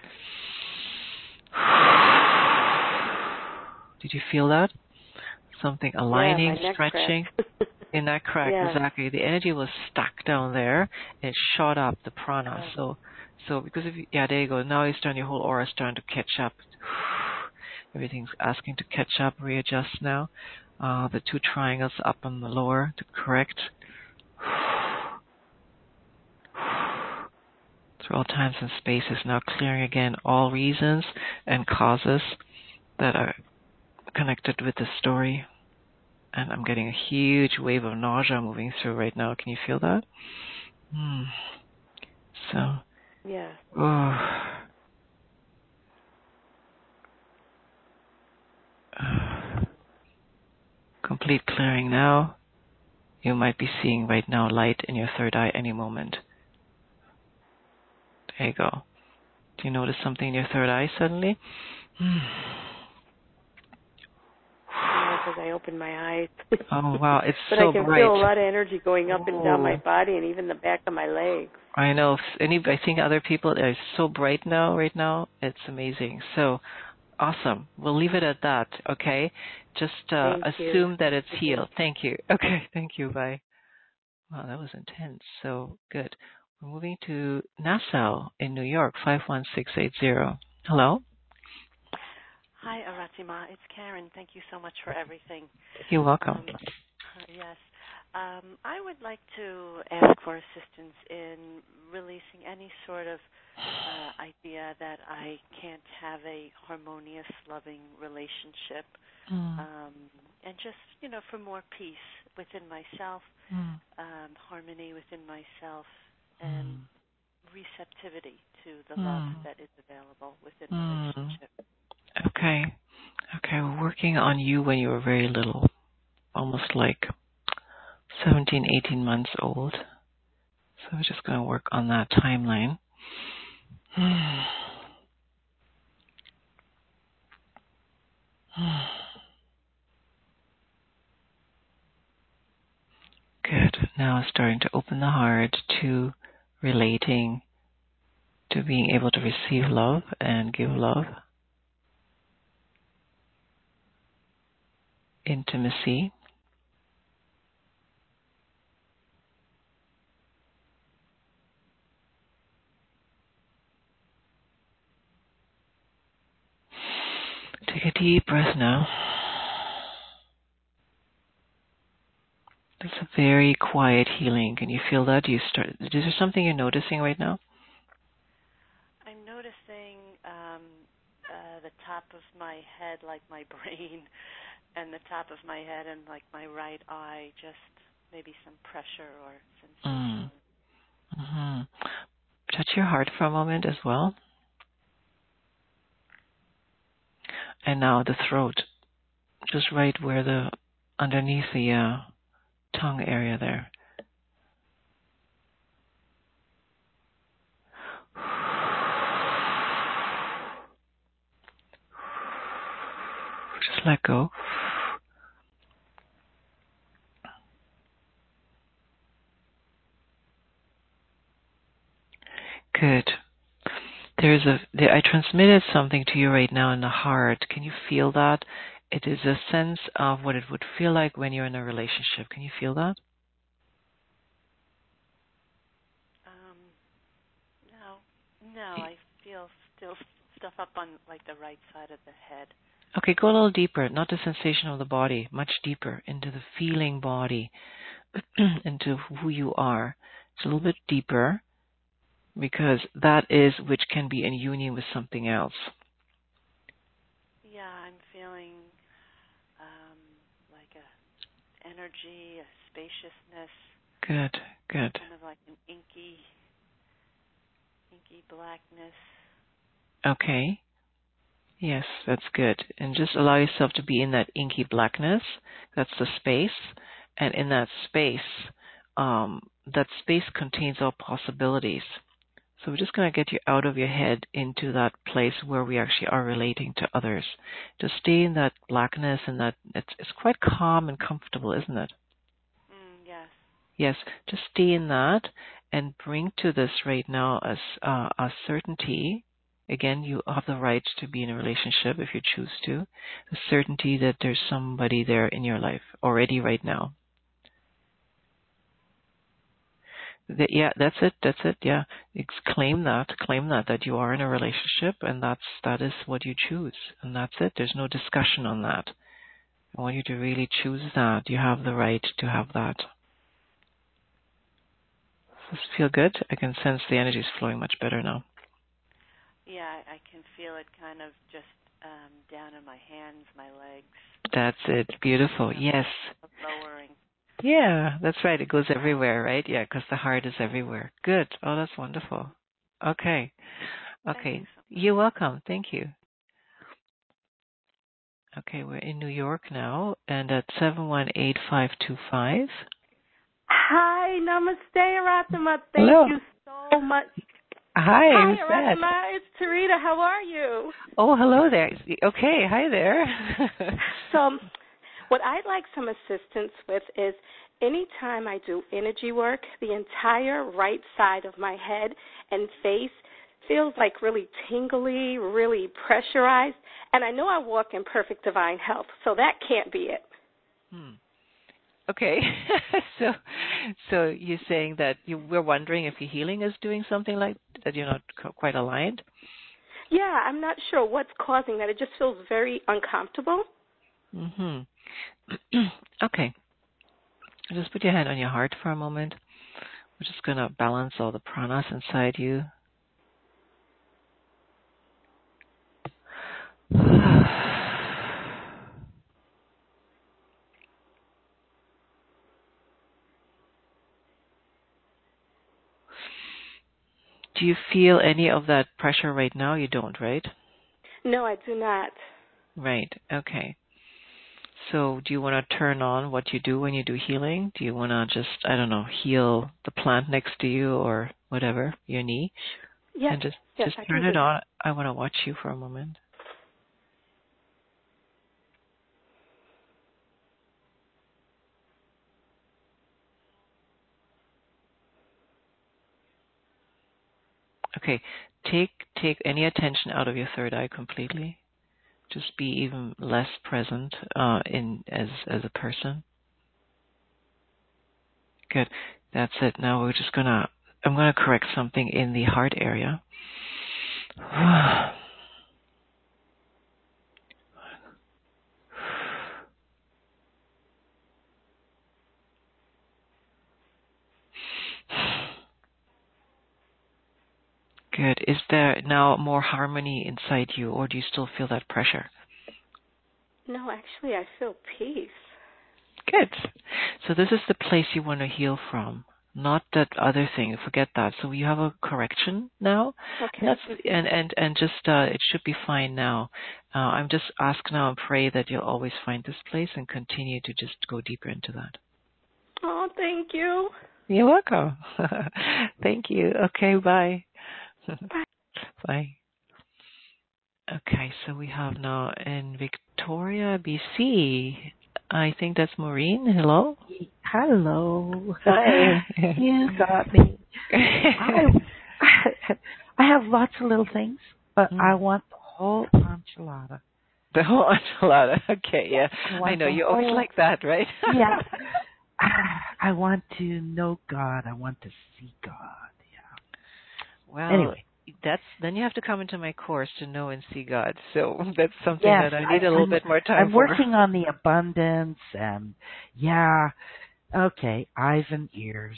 Did you feel that? Something aligning, stretching. In that crack, exactly. The energy was stuck down there, and it shot up the prana. So because there you go. Now it's starting, your whole aura is starting to catch up. Everything's asking to catch up, readjust now. The two triangles up on the lower to correct. Through all times and spaces, now clearing again all reasons and causes that are connected with the story. And I'm getting a huge wave of nausea moving through right now. Can you feel that? So. Yeah. Complete clearing now. You might be seeing right now light in your third eye any moment. There you go. Do you notice something in your third eye suddenly? As I open my eyes. Oh, wow. It's but so I can bright. feel a lot of energy going up and down my body and even the back of my legs. I know. I think other people are so bright right now. It's amazing. So awesome. We'll leave it at that, okay? Just assume that it's healed. Thank you. Okay, thank you. Bye. Wow, that was intense. So good. We're moving to Nassau in New York, 51680. Hello? Hi, Aratima. It's Karen. Thank you so much for everything. You're welcome. Yes. I would like to ask for assistance in releasing any sort of idea that I can't have a harmonious, loving relationship, and just, for more peace within myself, harmony within myself, and receptivity to the love that is available within the relationship. Okay, we're working on you when you were very little, almost like 17, 18 months old. So we're just going to work on that timeline. Good. Now it's starting to open the heart to relating, to being able to receive love and give love. Intimacy. Take a deep breath now. It's a very quiet healing. Can you feel that? Is there something you're noticing right now? I'm noticing the top of my head, like my brain, and the top of my head and like my right eye, just maybe some pressure or sensation. Mm-hmm. Touch your heart for a moment as well. And now the throat, just right where underneath the tongue area there. Just let go. Good. I transmitted something to you right now in the heart. Can you feel that? It is a sense of what it would feel like when you're in a relationship. Can you feel that? No, I feel still stuff up on like the right side of the head. Okay, go a little deeper, not the sensation of the body, much deeper into the feeling body, into who you are. It's a little bit deeper because that is which can be in union with something else. Yeah, I'm feeling like a energy, a spaciousness. Good. Kind of like an inky blackness. Okay. Yes, that's good. And just allow yourself to be in that inky blackness. That's the space. And in that space contains all possibilities. So we're just going to get you out of your head into that place where we actually are relating to others. Just stay in that blackness and that it's quite calm and comfortable, isn't it? Yes. Yes, just stay in that and bring to this right now as a certainty. Again, you have the right to be in a relationship if you choose to. The certainty that there's somebody there in your life already right now. Yeah, that's it. Yeah, claim that you are in a relationship, and that is what you choose, and that's it. There's no discussion on that. I want you to really choose that. You have the right to have that. Does this feel good? I can sense the energy is flowing much better now. Yeah, I can feel it kind of just down in my hands, my legs. That's it. Beautiful. Yes. Lowering. Yeah, that's right. It goes everywhere, right? Yeah, because the heart is everywhere. Good. Oh, that's wonderful. Okay. You're welcome. Thank you. Okay, we're in New York now, and at 718-525. Hi, namaste, Aratma. Thank you so much. Hi, Aratma. It's Tarita. How are you? Oh, hello there. Okay, hi there. So, what I'd like some assistance with is anytime I do energy work, the entire right side of my head and face feels like really tingly, really pressurized, and I know I walk in perfect divine health, so that can't be it. Okay, so you're saying that we're wondering if your healing is doing something like that. You're not quite aligned. Yeah, I'm not sure what's causing that. It just feels very uncomfortable. Okay, just put your hand on your heart for a moment. We're just going to balance all the pranas inside you. Do you feel any of that pressure right now? You don't, right? No, I do not. Right. Okay. So do you want to turn on what you do when you do healing? Do you want to just, I don't know, heal the plant next to you or whatever, your knee? Yes. And just I turn it on. I want to watch you for a moment. Okay. Take any attention out of your third eye completely. Just be even less present as a person. Good. That's it. Now I'm gonna correct something in the heart area. Good. Is there now more harmony inside you, or do you still feel that pressure? No, actually, I feel peace. Good. So this is the place you want to heal from. not that other thing. Forget that. So you have a correction now. Okay. And just it should be fine now. I'm just ask now and pray that you'll always find this place and continue to just go deeper into that. Oh, thank you. You're welcome. Thank you. Okay, bye. Bye. Bye. Okay, so we have now in Victoria, BC. I think that's Maureen. Hello. Hello. Hi. You got me. I have lots of little things, but I want the whole enchilada. The whole enchilada. Okay, yeah. I know you always like that, right? Yeah. I want to know God. I want to see God. Yeah. Well, anyway. Then you have to come into my course to know and see God. So that's something that I need a little bit more time I'm working on the abundance and okay, eyes and ears.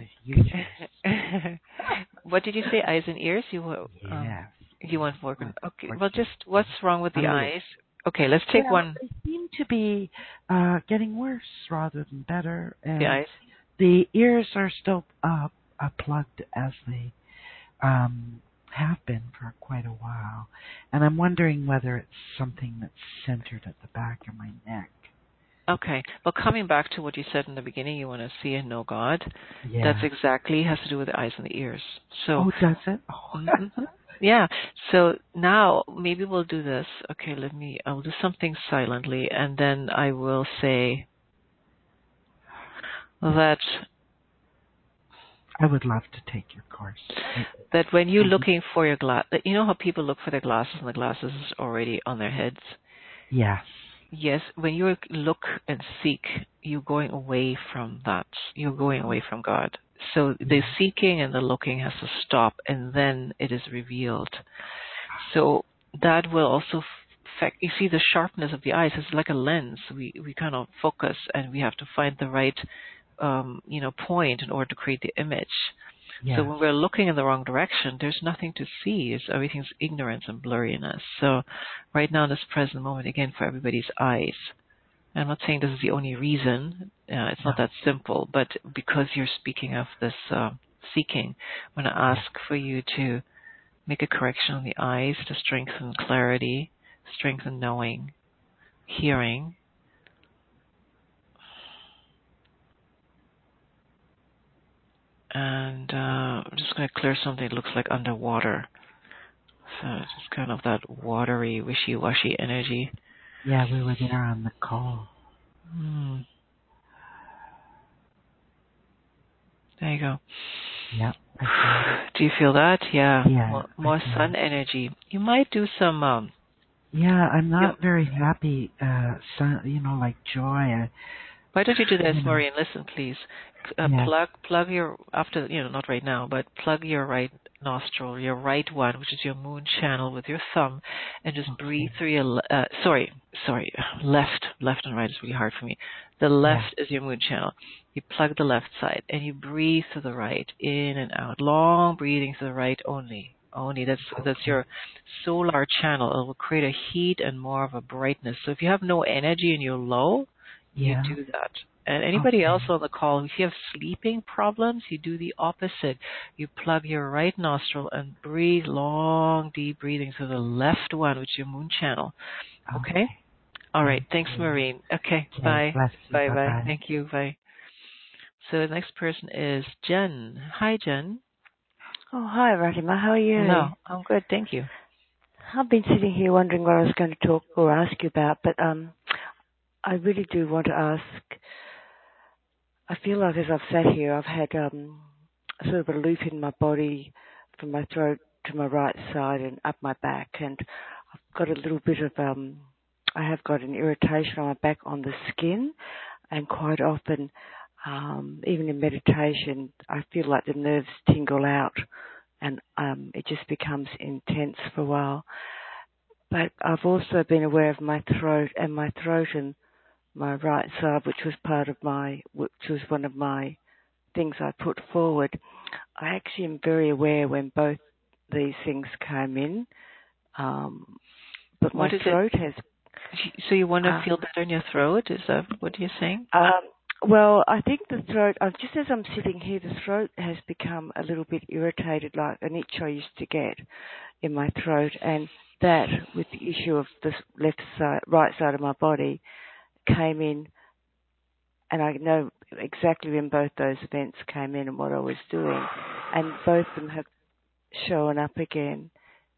What did you say? Eyes and ears? You want more? Okay. Well, just what's wrong with the eyes? Okay, let's take one. They seem to be getting worse rather than better. And the eyes. The ears are still plugged as they have been for quite a while, and I'm wondering whether it's something that's centered at the back of my neck. Okay. Well, coming back to what you said in the beginning, you want to see and know God. Yeah. That's exactly has to do with the eyes and the ears. So. Oh, does it? Oh. Yeah. So now maybe we'll do this. Okay. I'll do something silently, and then I will say that. I would love to take your course. That when you're looking for your glass, you know how people look for their glasses and the glasses is already on their heads? Yes. Yes, when you look and seek, you're going away from that. You're going away from God. So the seeking and the looking has to stop, and then it is revealed. So that will also affect, you see, the sharpness of the eyes is like a lens. We kind of focus, and we have to find the right point in order to create the image. Yeah. So when we're looking in the wrong direction, there's nothing to see. Everything's ignorance and blurriness. So right now in this present moment, again, for everybody's eyes, I'm not saying this is the only reason. It's not that simple, but because you're speaking of this seeking, I'm going to ask for you to make a correction on the eyes to strengthen clarity, strengthen knowing, hearing, and I'm just going to clear something that looks like underwater. So it's just kind of that watery, wishy-washy energy. Yeah, we were there on the call. There you go. Yeah. Do you feel that? Yeah. Yeah. More sun energy. You might do some... yeah, I'm not very happy, like joy. Why don't you do this, Maureen? Listen, please. Plug your, after, not right now, but plug your right nostril, your right one, which is your moon channel, with your thumb, and just breathe through your, left and right is really hard for me. The left is your moon channel. You plug the left side, and you breathe to the right, in and out. Long breathing to the right only. That's your solar channel. It will create a heat and more of a brightness. So if you have no energy and you're low, you do that. And anybody else on the call, if you have sleeping problems, you do the opposite. You plug your right nostril and breathe long, deep breathing to the left one, which is your moon channel. Okay? All right. Thanks, Maureen. Okay. Bye. Bye. Thank you. Bye. So the next person is Jen. Hi, Jen. Oh, hi, Ratima. How are you? Hello. I'm good. Thank you. I've been sitting here wondering what I was going to talk or ask you about, but I really do want to ask. I feel like as I've sat here, I've had sort of a loop in my body from my throat to my right side and up my back, and I've got a little bit of I have got an irritation on my back on the skin, and quite often, even in meditation, I feel like the nerves tingle out, and it just becomes intense for a while. But I've also been aware of my throat and my right side, which was one of my things I put forward. I actually am very aware when both these things came in, but my throat has. So you want to feel better in your throat? Is that what you're saying? Well, I think the throat, just as I'm sitting here, the throat has become a little bit irritated, like an itch I used to get in my throat, and that, with the issue of the right side of my body, came in, and I know exactly when both those events came in and what I was doing, and both of them have shown up again,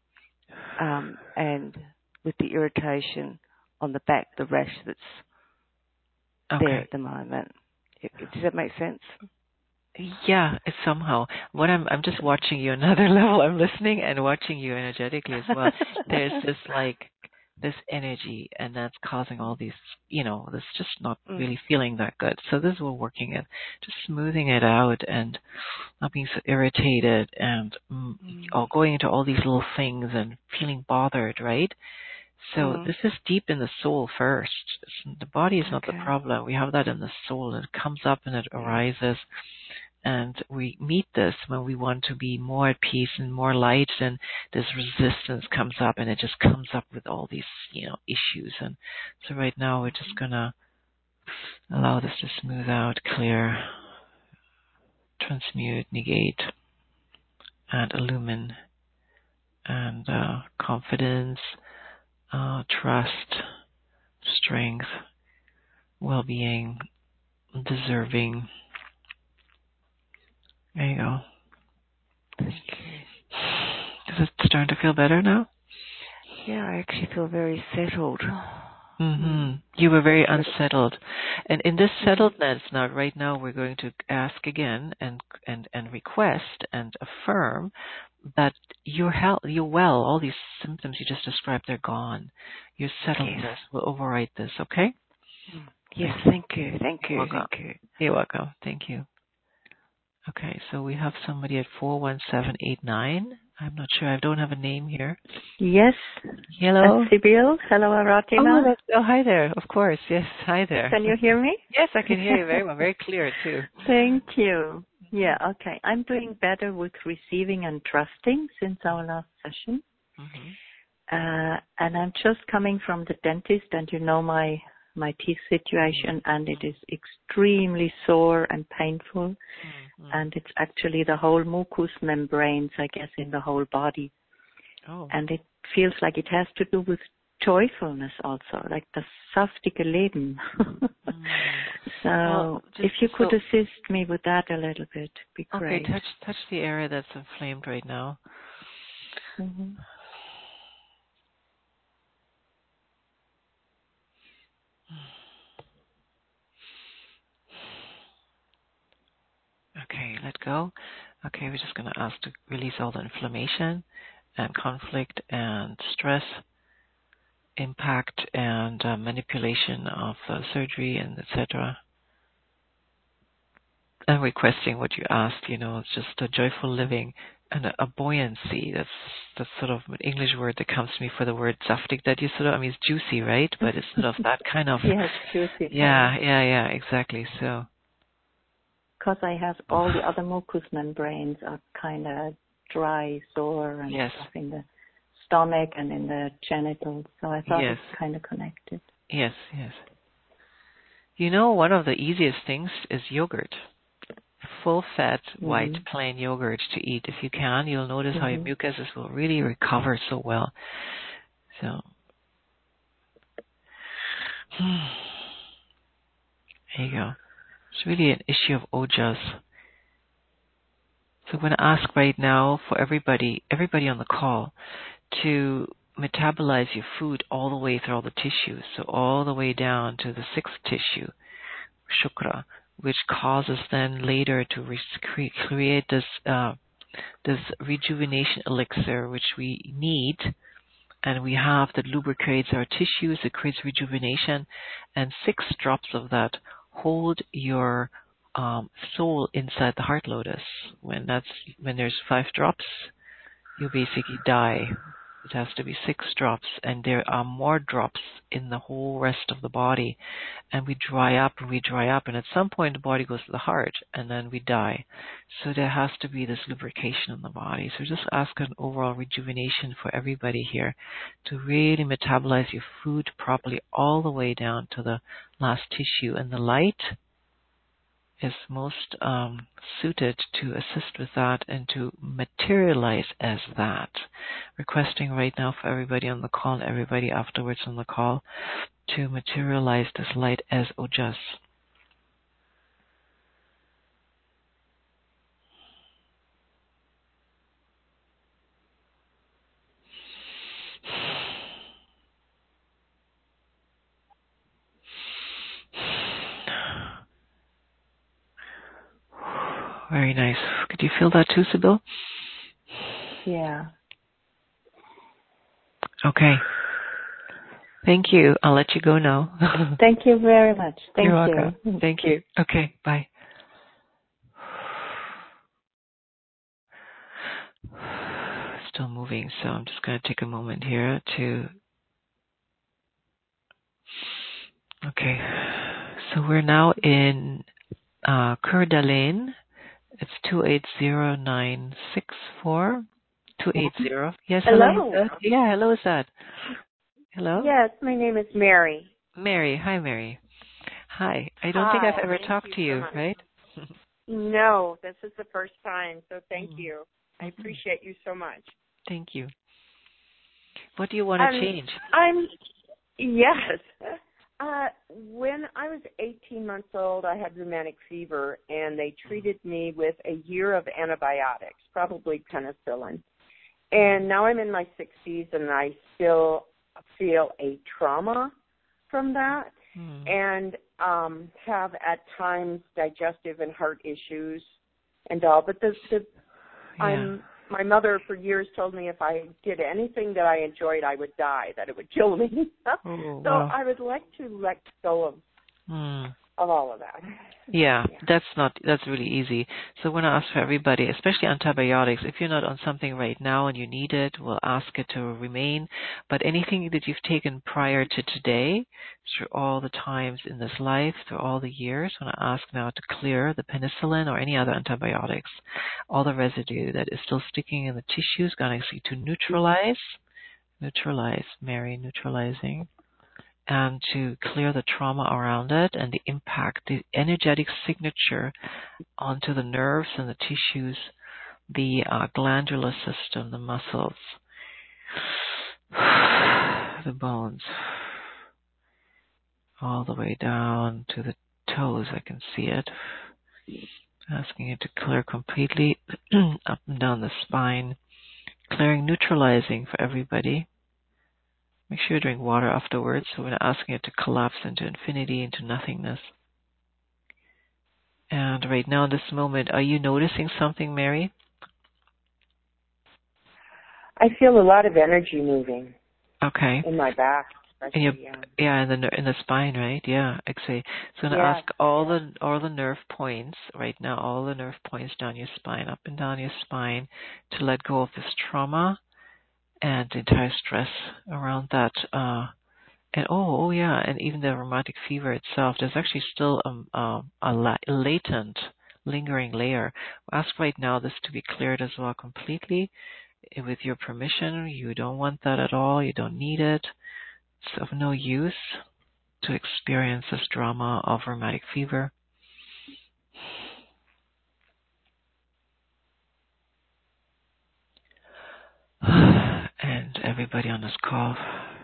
and with the irritation on the back, the rash that's there at the moment. Does that make sense? Yeah, it's somehow. What I'm just watching you another level. I'm listening and watching you energetically as well. There's this energy, and that's causing all these, that's just not really feeling that good. So this is what we're working at, just smoothing it out and not being so irritated and all going into all these little things and feeling bothered, right? So this is deep in the soul first. The body is not the problem. We have that in the soul, and it comes up and it arises. And we meet this when we want to be more at peace and more light, and this resistance comes up, and it just comes up with all these, issues. And so right now we're just going to allow this to smooth out, clear, transmute, negate, and illumine, and confidence, trust, strength, well-being, deserving. There you go. Is it starting to feel better now? Yeah, I actually feel very settled. You were very unsettled. And in this settledness now, right now, we're going to ask again and request and affirm that you're well. All these symptoms you just described, they're gone. Your settledness will override this, okay? Yes, thank you. Thank you. Welcome. Thank you. You're welcome. Thank you. Okay, so we have somebody at 41789. I'm not sure. I don't have a name here. Yes. Hello. Sibyl. Hello, Aratima. Oh, hi there. Of course. Yes, hi there. Can you hear me? Yes, I can hear you very well. Very clear, too. Thank you. Yeah, okay. I'm doing better with receiving and trusting since our last session. And I'm just coming from the dentist, and my teeth situation, and it is extremely sore and painful. And it's actually the whole mucous membranes, I guess, in the whole body. And it feels like it has to do with joyfulness also, like das saftige Leben. So if you could assist me with that a little bit, it'd be great. Okay, touch the area that's inflamed right now. Okay, let go. Okay, we're just going to ask to release all the inflammation and conflict and stress, impact and manipulation of surgery and etc. And requesting what you asked, it's just a joyful living and a buoyancy. That's sort of an English word that comes to me for the word saftig that you sort of, it's juicy, right? But it's sort of that kind of. Yes, juicy. Yeah, exactly. So. Because I have all the other mucous membranes are kind of dry, sore, and stuff in the stomach and in the genitals. So I thought it's kind of connected. Yes. One of the easiest things is yogurt. Full-fat, white, plain yogurt to eat. If you can, you'll notice how your mucuses will really recover so well. So, there you go. It's really an issue of ojas. So I'm going to ask right now for everybody on the call to metabolize your food all the way through all the tissues. So all the way down to the sixth tissue, shukra, which causes then later to create this rejuvenation elixir which we need. And we have that lubricates our tissues, it creates rejuvenation, and 6 drops of that hold your soul inside the heart lotus. When there's 5 drops, you basically die. It has to be 6 drops, and there are more drops in the whole rest of the body. And we dry up, and at some point the body goes to the heart, and then we die. So there has to be this lubrication in the body. So just ask an overall rejuvenation for everybody here to really metabolize your food properly all the way down to the last tissue. And the light is most suited to assist with that and to materialize as that. Requesting right now for everybody on the call and everybody afterwards on the call to materialize this light as Ojas. Very nice. Could you feel that too, Sybil? Yeah. Okay. Thank you. I'll let you go now. Thank you very much. Thank You're you. welcome. Thank you. Okay, bye. Still moving, so I'm just going to take a moment here to... Okay. So we're now in Coeur d'Alene. It's 280964. 280. Yes, hello. Yeah, hello, is that? Hello? Yes, my name is Mary. Mary. Hi, Mary. Hi. I don't think I've ever talked to you, right? No, this is the first time, so thank you. I appreciate you so much. Thank you. What do you want to change? Yes. When I was 18 months old, I had rheumatic fever, and they treated me with a year of antibiotics, probably penicillin. And now I'm in my 60s, and I still feel a trauma from that, and have at times digestive and heart issues and all. But my mother for years told me if I did anything that I enjoyed, I would die, that it would kill me. So I would like to let go of all of that. Yeah, that's really easy. So we're going to ask for everybody, especially antibiotics. If you're not on something right now and you need it, we'll ask it to remain. But anything that you've taken prior to today, through all the times in this life, through all the years, I'm going to ask now to clear the penicillin or any other antibiotics. All the residue that is still sticking in the tissues, going to neutralize, Mary, neutralizing. And to clear the trauma around it and the impact, the energetic signature onto the nerves and the tissues, the glandular system, the muscles, the bones, all the way down to the toes. I can see it. Asking it to clear completely up and down the spine, clearing, neutralizing for everybody. Make sure you drink water afterwards. So we're not asking it to collapse into infinity, into nothingness. And right now, in this moment, are you noticing something, Mary? I feel a lot of energy moving. Okay. In my back. In the spine, right? Yeah. Okay. So I'm going to ask all the nerve points right now, all the nerve points down your spine, up and down your spine, to let go of this trauma and the entire stress around that, and even the rheumatic fever itself. There's actually still a latent, lingering layer. We'll ask right now this to be cleared as well completely, with your permission. You don't want that at all. You don't need it. It's of no use to experience this drama of rheumatic fever. And everybody on this call.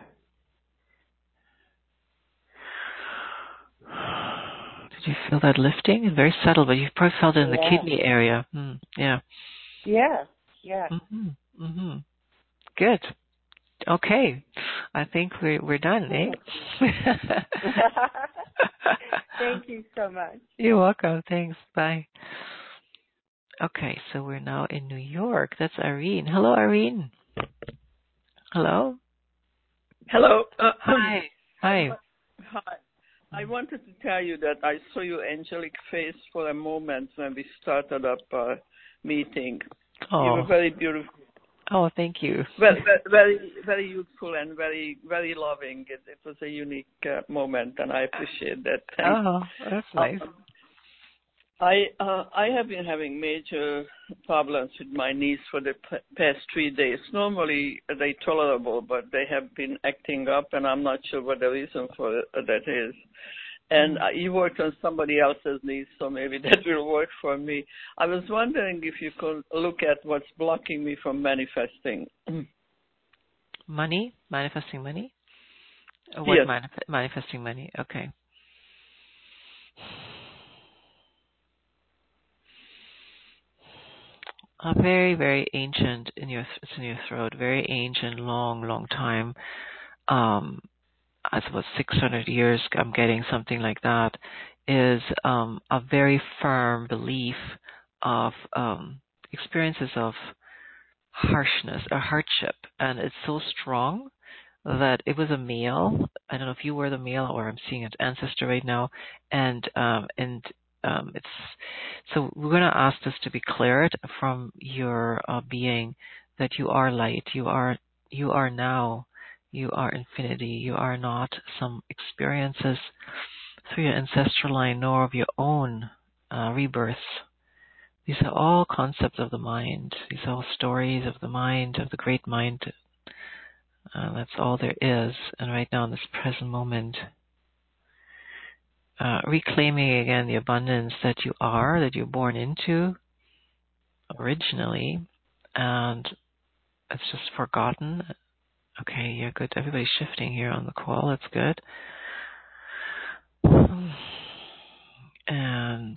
Did you feel that lifting? It's very subtle, but you've probably felt it in the kidney area. Yeah. Yeah. Yeah. Good. Okay. I think we're done, eh? Thank you so much. You're welcome. Thanks. Bye. Okay, so we're now in New York. That's Irene. Hello, Irene. Hello. Hello. Hi. Hi. Hi. I wanted to tell you that I saw your angelic face for a moment when we started up our meeting. Oh. You were very beautiful. Oh, thank you. Very, very, very youthful and very, very loving. It was a unique moment, and I appreciate that. Oh, that's nice. I have been having major problems with my knees for the past 3 days. Normally, they're tolerable, but they have been acting up, and I'm not sure what the reason for that is. And you worked on somebody else's needs, so maybe that will work for me. I was wondering if you could look at what's blocking me from manifesting. Money? Manifesting money? What yes. Manifesting money? Okay. A very, very ancient it's in your throat. Very ancient, long time. As about 600 years, I'm getting something like that. Is a very firm belief of experiences of harshness or hardship, and it's so strong that it was a male. I don't know if you were the male or I'm seeing an ancestor right now, and it's so we're going to ask this to be cleared from your being that you are light, you are now, you are infinity, you are not some experiences through your ancestral line nor of your own rebirths. These are all concepts of the mind. These are all stories of the mind, of the great mind. That's all there is. And right now in this present moment, reclaiming again the abundance that you're born into originally, and it's just forgotten. Okay, yeah, good. Everybody's shifting here on the call. That's good. And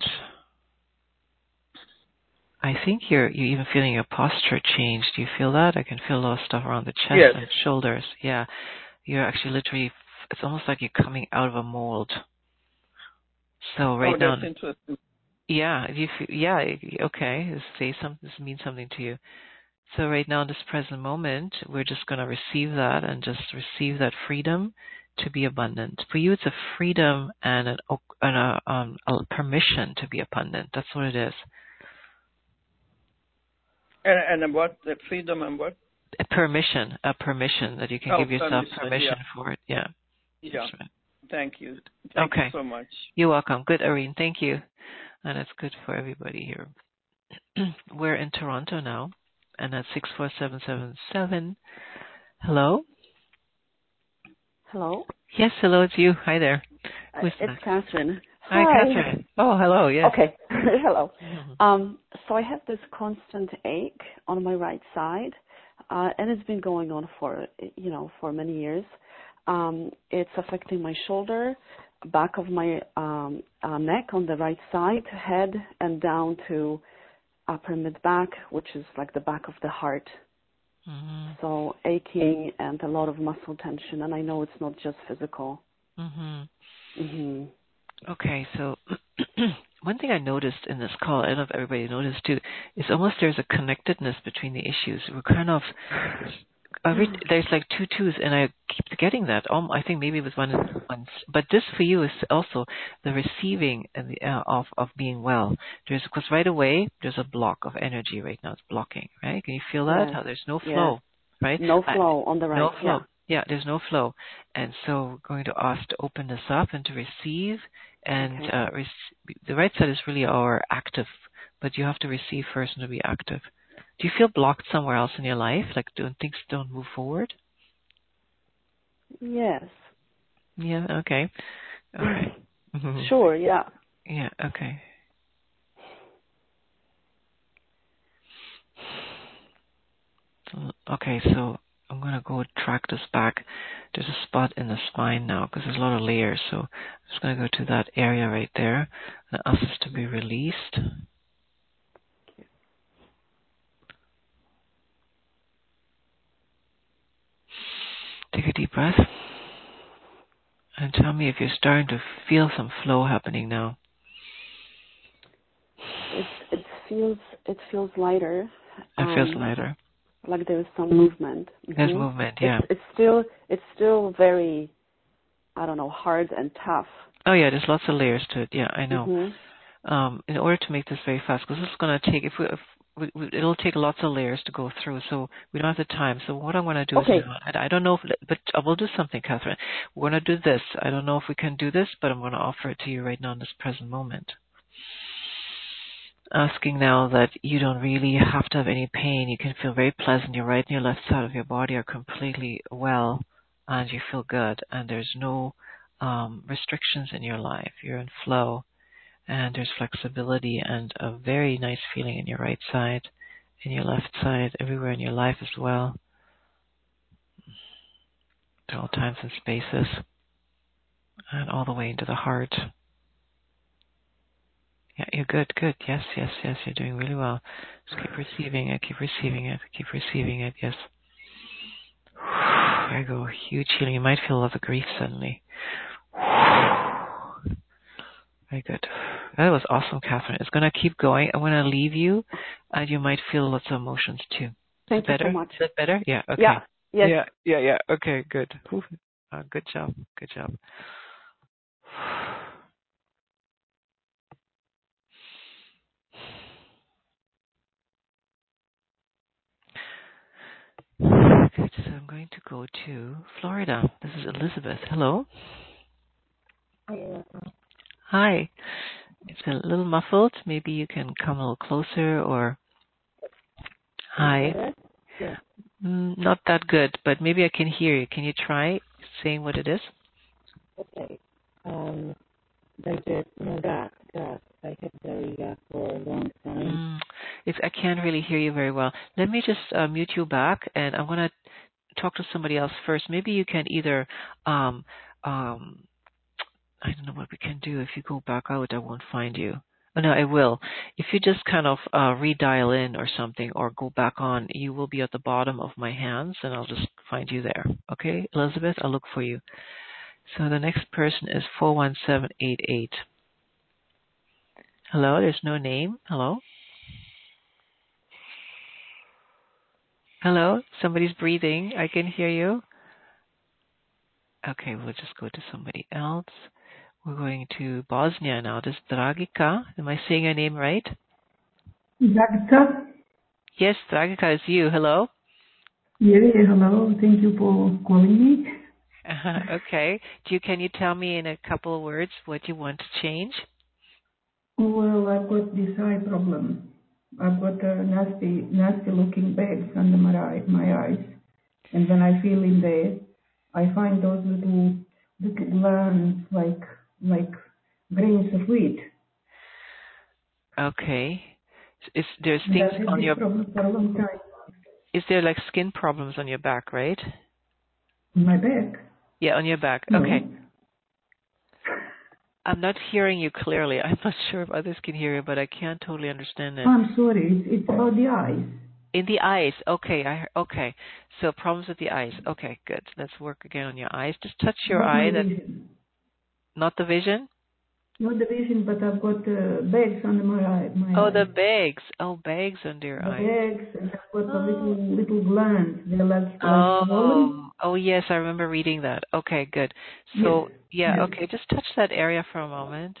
I think you're even feeling your posture change. Do you feel that? I can feel a lot of stuff around the chest yes. and shoulders. Yeah, you're actually literally. It's almost like you're coming out of a mold. So right now, that's interesting. Yeah, if you feel, yeah, okay. Say something. This means something to you. So right now, in this present moment, we're just going to receive that and just receive that freedom to be abundant. For you, it's a freedom and a permission to be abundant. That's what it is. And what? The freedom and what? A permission that you can give yourself permission for it. Yeah. Yeah. Right. Thank you. Thank you so much. You're welcome. Good, Irene. Thank you. And it's good for everybody here. We're in Toronto now, and that's 64777. Hello? Hello? Yes, hello, it's you. Hi there. It's Catherine. Hi, Catherine. Oh, hello, yes. Okay, hello. So I have this constant ache on my right side, and it's been going on for many years. It's affecting my shoulder, back of my neck on the right side, head, and down to upper mid-back, which is like the back of the heart. Mm-hmm. So aching and a lot of muscle tension, and I know it's not just physical. Mm-hmm. Mm-hmm. Okay, so one thing I noticed in this call, I don't know if everybody noticed too, is almost there's a connectedness between the issues. We're kind of, there's like two twos, and I keep getting that. I think maybe it was one, but this for you is also the receiving and the, of being well. Because right away there's a block of energy right now. It's blocking, right? Can you feel that? Yes. How there's no flow, right? No flow on the right. No flow. Yeah, there's no flow. And so we're going to ask to open this up and to receive. And the right side is really our active, but you have to receive first and to be active. Do you feel blocked somewhere else in your life? Like things don't move forward? Yes. Yeah, okay. All right. Sure, yeah. Yeah, okay. Okay, so I'm going to go track this back. There's a spot in the spine now because there's a lot of layers. So I'm just going to go to that area right there and ask this to be released. Take a deep breath. And tell me if you're starting to feel some flow happening now. It feels lighter. It feels lighter. Like there's some movement. Mm-hmm. There's movement, yeah. It's still very, I don't know, hard and tough. Oh yeah, there's lots of layers to it. Yeah, I know. Mm-hmm. In order to make this very fast, because this is going to take, it'll take lots of layers to go through, so we don't have the time. So what I'm going to do is, I don't know, but I will do something, Catherine. We're going to do this. I don't know if we can do this, but I'm going to offer it to you right now in this present moment. Asking now that you don't really have to have any pain. You can feel very pleasant. Your right and your left side of your body are completely well, and you feel good, and there's no restrictions in your life. You're in flow, and there's flexibility and a very nice feeling in your right side, in your left side, everywhere in your life as well, at all times and spaces, and all the way into the heart. Yeah, you're good. Yes, you're doing really well. Just keep receiving it, keep receiving it, yes. There you go, huge healing. You might feel a lot of grief suddenly. Very good. That was awesome, Catherine. It's going to keep going. I'm going to leave you, and you might feel lots of emotions too. Thank you so much. Is that better? Yeah, okay. Yeah, yes. Yeah. Okay, good. Good job. Good, so I'm going to go to Florida. This is Elizabeth. Hello. Hi. It's a little muffled. Maybe you can come a little closer or... Hi. Yeah. Not that good, but maybe I can hear you. Can you try saying what it is? Okay. Like this, that I have very for a long time. I can't really hear you very well. Let me just mute you back, and I'm going to talk to somebody else first. Maybe you can either, I don't know what we can do. If you go back out, I won't find you. Oh, no, I will. If you just kind of redial in or something or go back on, you will be at the bottom of my hands, and I'll just find you there. Okay, Elizabeth, I'll look for you. So the next person is 41788. Hello, there's no name. Hello? Hello? Somebody's breathing. I can hear you. Okay, we'll just go to somebody else. We're going to Bosnia now. This is Dragica. Am I saying your name right? Dragica? Yes, Dragica is you. Hello? Yeah, hello. Thank you for calling me. Okay. Can you tell me in a couple of words what you want to change? Well, I've got this eye problem. I've got nasty looking bags under my eyes. And when I feel in there, I find those little glands like grains of wheat. Okay. There's things on your... problem for a long time. Is there like skin problems on your back, right? My back? Yeah, on your back. No. Okay. I'm not hearing you clearly. I'm not sure if others can hear you, but I can't totally understand it. I'm sorry. It's about the eyes. In the eyes. Okay. Okay. So problems with the eyes. Okay, good. Let's work again on your eyes. Just touch your eye. Not the vision? Not the vision, but I've got bags under my eye. The bags. Oh, bags under your eyes. Bags, and I've got the little glands. They're like swollen. Oh, yes, I remember reading that. Okay, good. So, yes. Okay, just touch that area for a moment.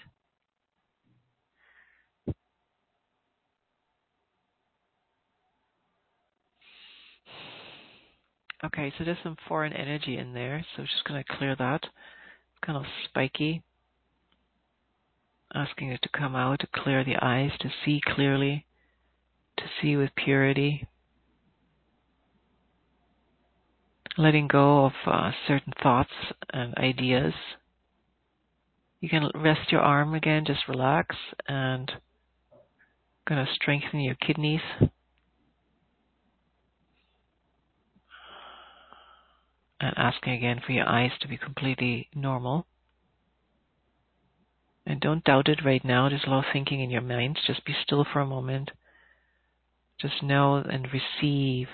Okay, so there's some foreign energy in there, so just going to clear that. It's kind of spiky. Asking it to come out, to clear the eyes, to see clearly, to see with purity. Letting go of certain thoughts and ideas. You can rest your arm again, just relax, and going to strengthen your kidneys. And asking again for your eyes to be completely normal. And don't doubt it right now. There's a lot of thinking in your mind. Just be still for a moment. Just know and receive.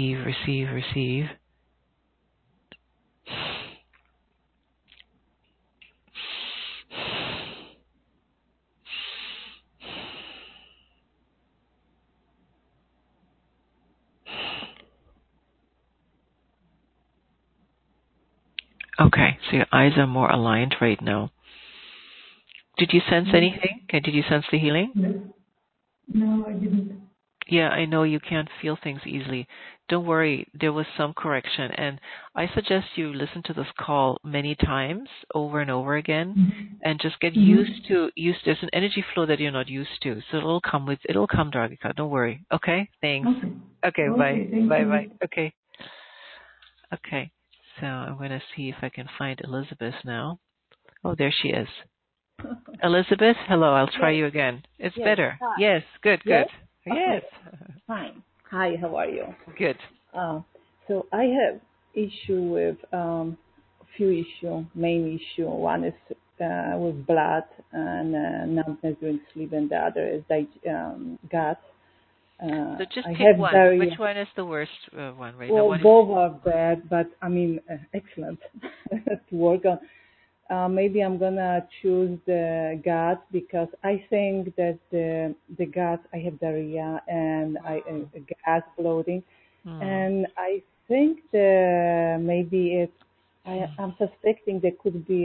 Okay, so your eyes are more aligned right now. Did you sense anything? Okay, did you sense the healing? No, I didn't. Yeah, I know you can't feel things easily. Don't worry, there was some correction. And I suggest you listen to this call many times, over and over again, and just get used to, there's an energy flow that you're not used to. So it'll come, Dragica. Don't worry. Okay? Thanks. Okay, bye. Okay. So I'm going to see if I can find Elizabeth now. Oh, there she is. Elizabeth, hello. I'll try Yes. you again. It's Yes. better. Hi. Yes, good, Yes? good. Yes. Fine. Hi, how are you? Good. So I have issue with few issue, main issue. One is with blood and numbness during sleep, and the other is gut. So just I pick have one. diarrhea. Which one is the worst one right now? Well, What is... both are bad, but I mean, excellent to work on. Maybe I'm gonna choose the gut because I think that the gut, I have diarrhea and gas bloating, and I think maybe I'm suspecting there could be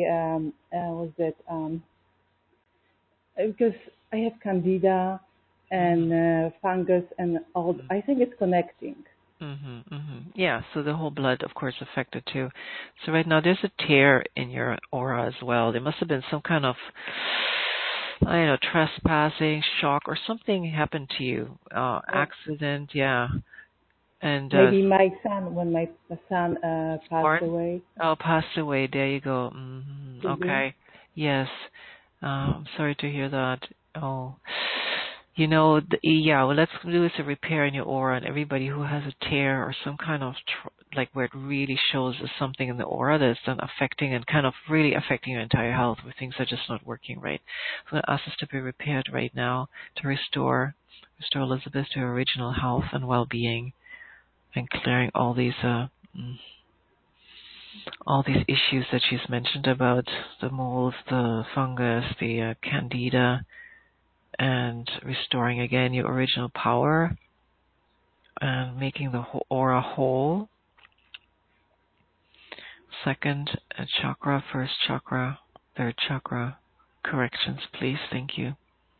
because I have candida and fungus and all. I think it's connecting. Yeah, so the whole blood, of course, affected too. So right now there's a tear in your aura as well. There must have been some kind of, I don't know, trespassing, shock, or something happened to you. Accident, yeah. And maybe my son, when my son passed away. Oh, passed away. There you go. Okay. Yes. I'm sorry to hear that. Oh. You know, well, let's do is a repair in your aura, and everybody who has a tear or some kind of, like where it really shows as something in the aura that's then affecting and kind of really affecting your entire health, where things are just not working right. So I'm going to ask this to be repaired right now to restore Elizabeth to her original health and well-being, and clearing all these issues that she's mentioned about the mold, the fungus, the candida, and restoring again your original power and making the aura whole. Second chakra, first chakra, third chakra. Corrections, please. Thank you.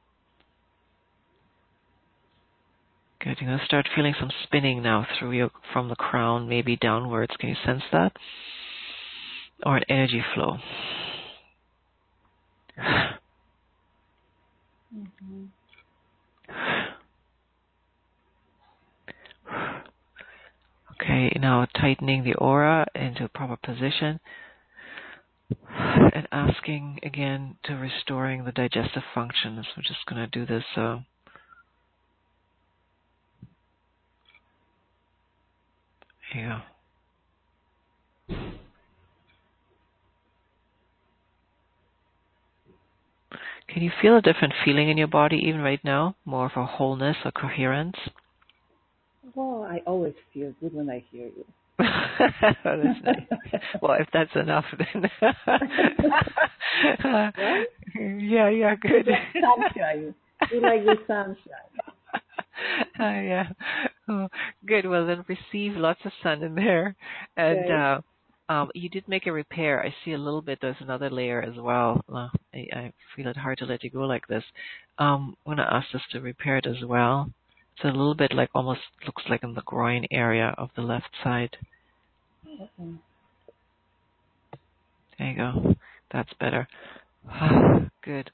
Good. You're going to start feeling some spinning now from the crown, maybe downwards. Can you sense that? Or an energy flow. Okay, now tightening the aura into a proper position and asking again to restoring the digestive functions. We're just going to do this. Here. Can you feel a different feeling in your body even right now? More of a wholeness or coherence? Well, I always feel good when I hear you. That's nice. Well, if that's enough, then. Right? Yeah, good. Sunshine. You like the sunshine. Yeah. Oh, good. Well, then receive lots of sun in there. And you did make a repair. I see a little bit. There's another layer as well. I feel it hard to let you go like this. I'm going to ask us to repair it as well. It's a little bit like almost looks like in the groin area of the left side. There you go. That's better. Good.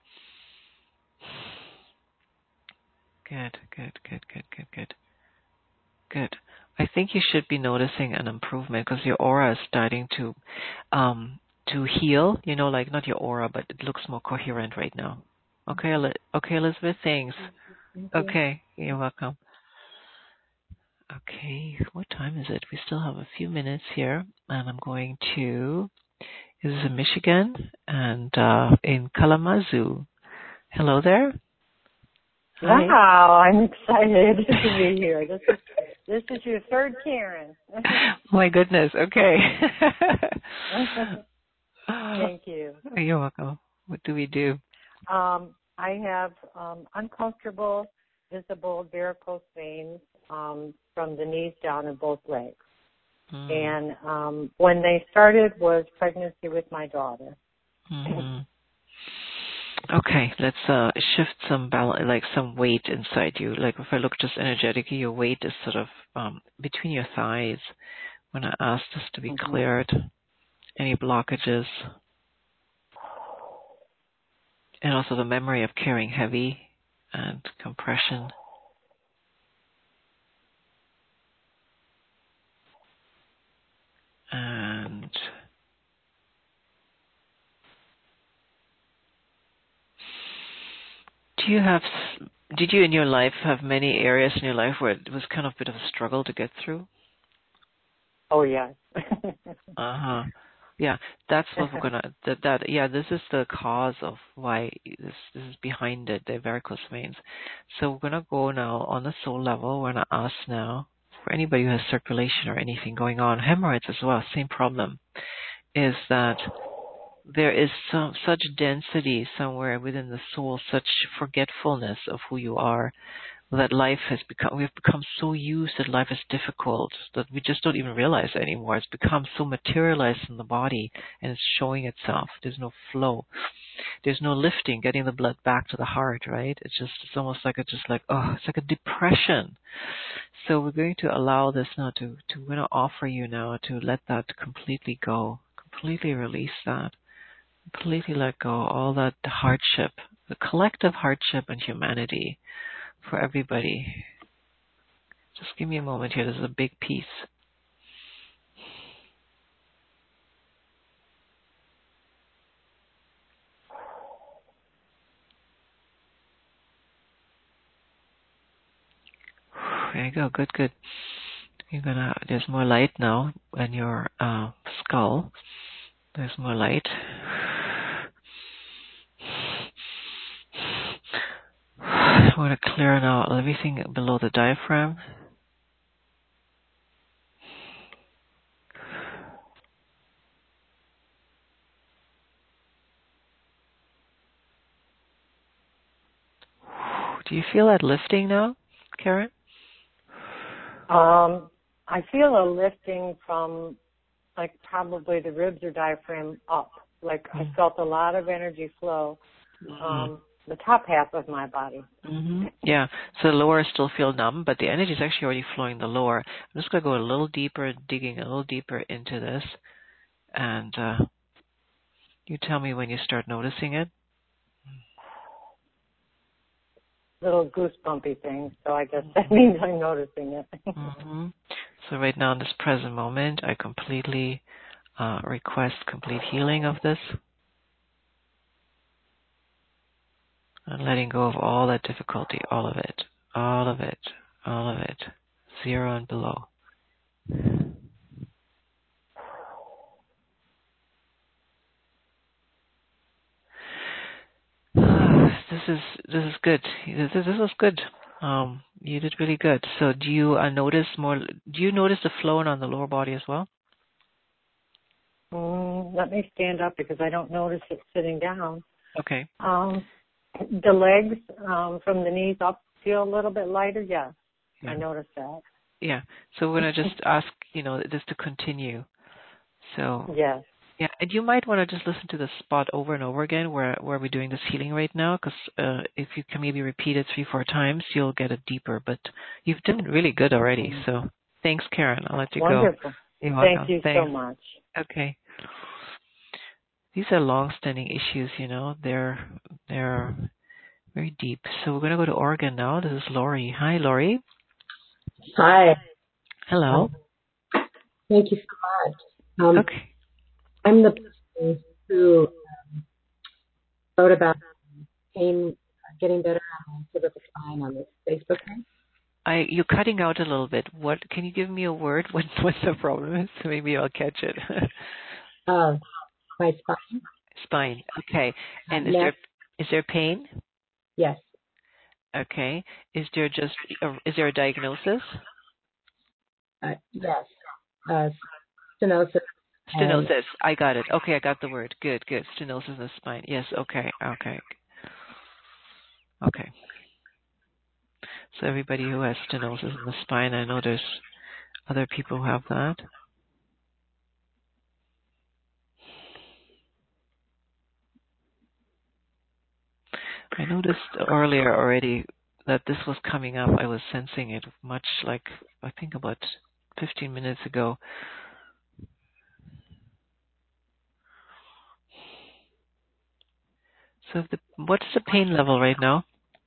Good. I think you should be noticing an improvement because your aura is starting to heal. You know, like not your aura, but it looks more coherent right now. Okay, Elizabeth. Thanks. Okay, you're welcome. Okay, what time is it? We still have a few minutes here, and I'm going to. This is in Michigan and in Kalamazoo. Hello there. Hi. Wow, I'm excited to be here. This is your third Karen. My goodness. Okay. Thank you. You're welcome. What do we do? I have uncomfortable, visible varicose veins from the knees down in both legs. And when they started was pregnancy with my daughter. Okay, let's shift some balance, like some weight inside you. Like if I look just energetically, your weight is sort of between your thighs. When I ask this to be cleared, any blockages, and also the memory of carrying heavy and compression. And Did you in your life have many areas in your life where it was kind of a bit of a struggle to get through? Oh, yes. Uh-huh. Yeah, that's what we're gonna. This is the cause of why this is behind it. The varicose veins. So we're gonna go now on the soul level. We're gonna ask now for anybody who has circulation or anything going on, hemorrhoids as well. Same problem. Is that there is such density somewhere within the soul, such forgetfulness of who you are, that we've become so used that life is difficult that we just don't even realize it anymore. It's become so materialized in the body and it's showing itself. There's no flow. There's no lifting, getting the blood back to the heart, right? It's almost like it's like a depression. So we're going to allow this now we're going to offer you now to let that completely go, completely release that, completely let go all that hardship, the collective hardship and humanity for everybody. Just give me a moment here. This is a big piece. There you go. Good. There's more light now in your skull. There's more light. I want to clear now everything below the diaphragm. Do you feel that lifting now, Karen? I feel a lifting from, like, probably the ribs or diaphragm up. Like, I felt a lot of energy flow. The top half of my body. Mm-hmm. Yeah, so the lower still feel numb, but the energy is actually already flowing the lower. I'm just going to go a little deeper, digging a little deeper into this, and you tell me when you start noticing it. Little goosebumpy thing, so I guess that means I'm noticing it. Mm-hmm. So right now in this present moment, I completely request complete healing of this. And letting go of all that difficulty, all of it, all of it, all of it, 0 and below. This is good. This was good. You did really good. So do you notice more? Do you notice the flowing on the lower body as well? Let me stand up because I don't notice it sitting down. Okay. The legs from the knees up feel a little bit lighter. Yes, yeah. I noticed that. Yeah. So we're going to just ask, this to continue. So. Yes. Yeah, and you might want to just listen to the spot over and over again where we're doing this healing right now, because if you can maybe repeat it 3-4 times, you'll get it deeper. But you've done really good already. So thanks, Karen. I'll let you Wonderful. go. You're welcome. Thank you so much. Okay. These are long-standing issues, They're very deep. So we're going to go to Oregon now. This is Lori. Hi, Lori. Hi. Hello. Thank you so much. Okay. I'm the person who wrote about pain getting better on my cervical spine on this Facebook page. You're cutting out a little bit. What can you give me a word? What the problem is? Maybe I'll catch it. My spine. Spine. Okay. And is there pain? Yes. Okay. Is there a diagnosis? Yes. Stenosis. Stenosis. I got it. Okay, I got the word. Good. Stenosis in the spine. Yes. Okay. So everybody who has stenosis in the spine, I know there's other people who have that. I noticed earlier already that this was coming up. I was sensing it much like, I think about 15 minutes ago. So what's the pain level right now?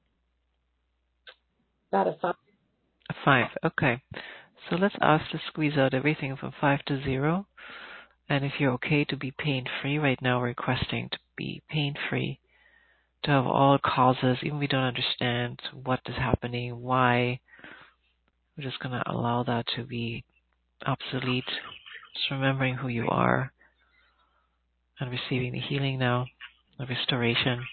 About a 5. A 5, okay. So let's ask to squeeze out everything from 5 to 0. And if you're okay to be pain-free right now, requesting to be pain-free, of all causes, even if we don't understand what is happening, why. We're just going to allow that to be obsolete. Just remembering who you are and receiving the healing now, the restoration,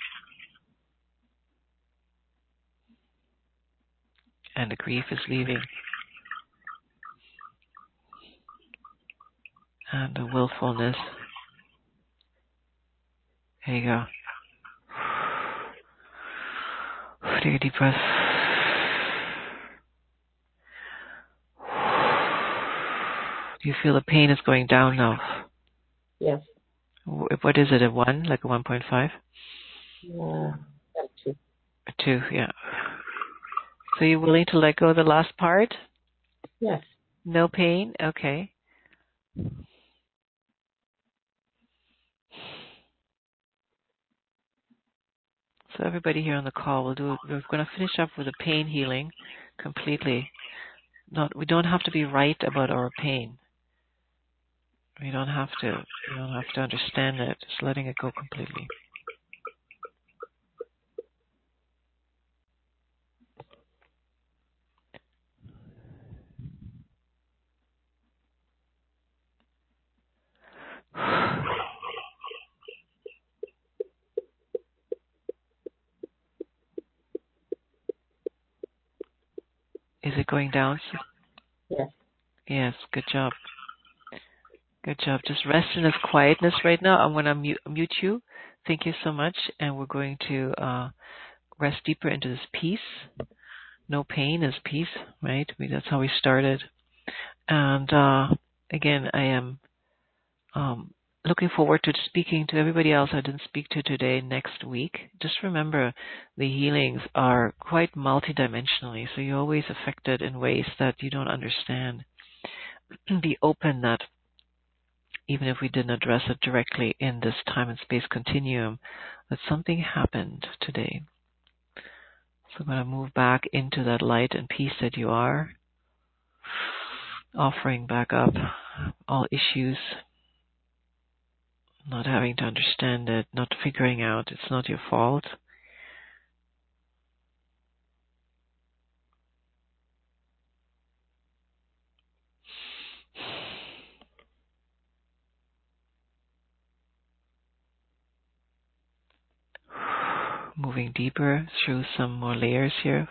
and the grief is leaving. And the willfulness. There you go. Take a deep breath. Do you feel the pain is going down now? Yes. What is it, a 1, like a 1.5? A 2. A 2, yeah. So you're willing to let go of the last part? Yes. No pain? Okay. So everybody here on the call, we're going to finish up with the pain healing completely. We don't have to be right about our pain. We don't have to understand it. Just letting it go completely. Is it going down? Yes. Yes, good job. Good job. Just rest in this quietness right now. I'm going to mute you. Thank you so much. And we're going to rest deeper into this peace. No pain is peace, right? That's how we started. And again, I am looking forward to speaking to everybody else I didn't speak to today next week. Just remember, the healings are quite multidimensionally, so you're always affected in ways that you don't understand. Be open that even if we didn't address it directly in this time and space continuum, that something happened today. So I'm going to move back into that light and peace that you are, offering back up all issues, not having to understand it, not figuring out it's not your fault. Moving deeper through some more layers here.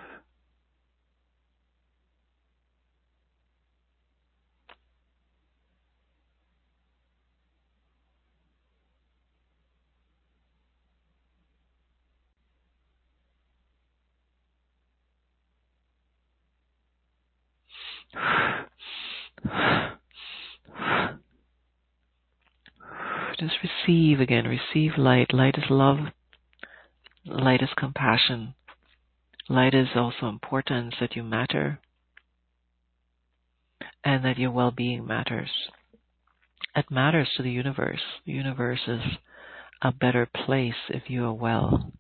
Just receive again. Receive light. Light is love. Light is compassion. Light is also importance, that you matter and that your well-being matters. It matters to the universe. The universe is a better place if you are well.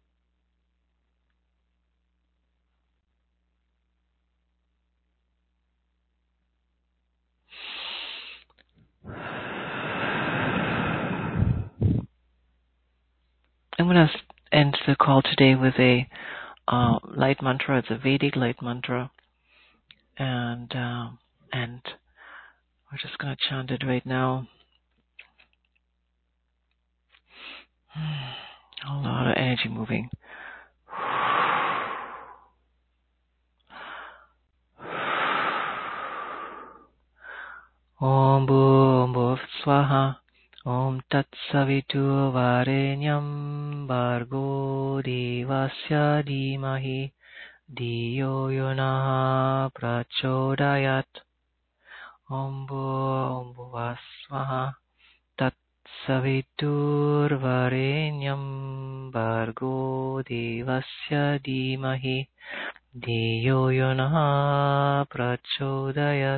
I'm going to end the call today with a light mantra. It's a Vedic light mantra, and we're just going to chant it right now. A lot of energy moving. Om Bhur Swaha. Om Tat Savitur Varenyam Bhargo Devasya Dhimahi Dhiyo Yona Prachodayat. Om Bhur Swaha. Tat Savitur Varenyam Bhargo Devasya Dhimahi Dhiyo Yona Prachodayat.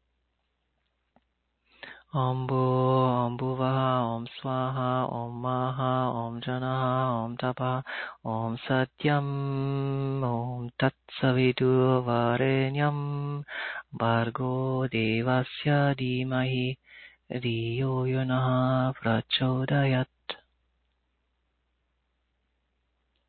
Om Bhuvaha, Om Swaha, Om Maha, Om Janaha, Om Tapa, Om Satyam, Om Tat Savitur Varenyam, Bhargo Devasya Dhimahi, Dhiyo Yona Prachodayat.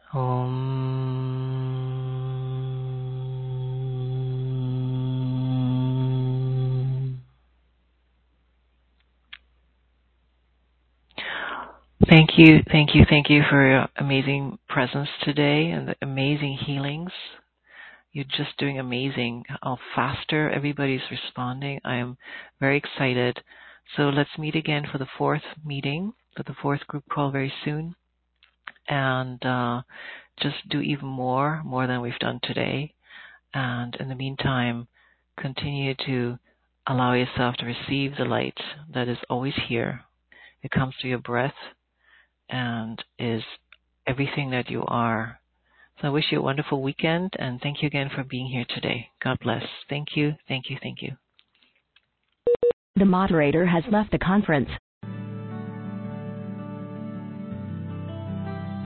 Thank you for your amazing presence today and the amazing healings. You're just doing amazing. How faster everybody's responding. I am very excited. So let's meet again for the fourth meeting, for the fourth group call very soon. And just do even more than we've done today. And in the meantime, continue to allow yourself to receive the light that is always here. It comes through your breath and is everything that you are. So I wish you a wonderful weekend, and thank you again for being here today. God bless. Thank you. The moderator has left the conference.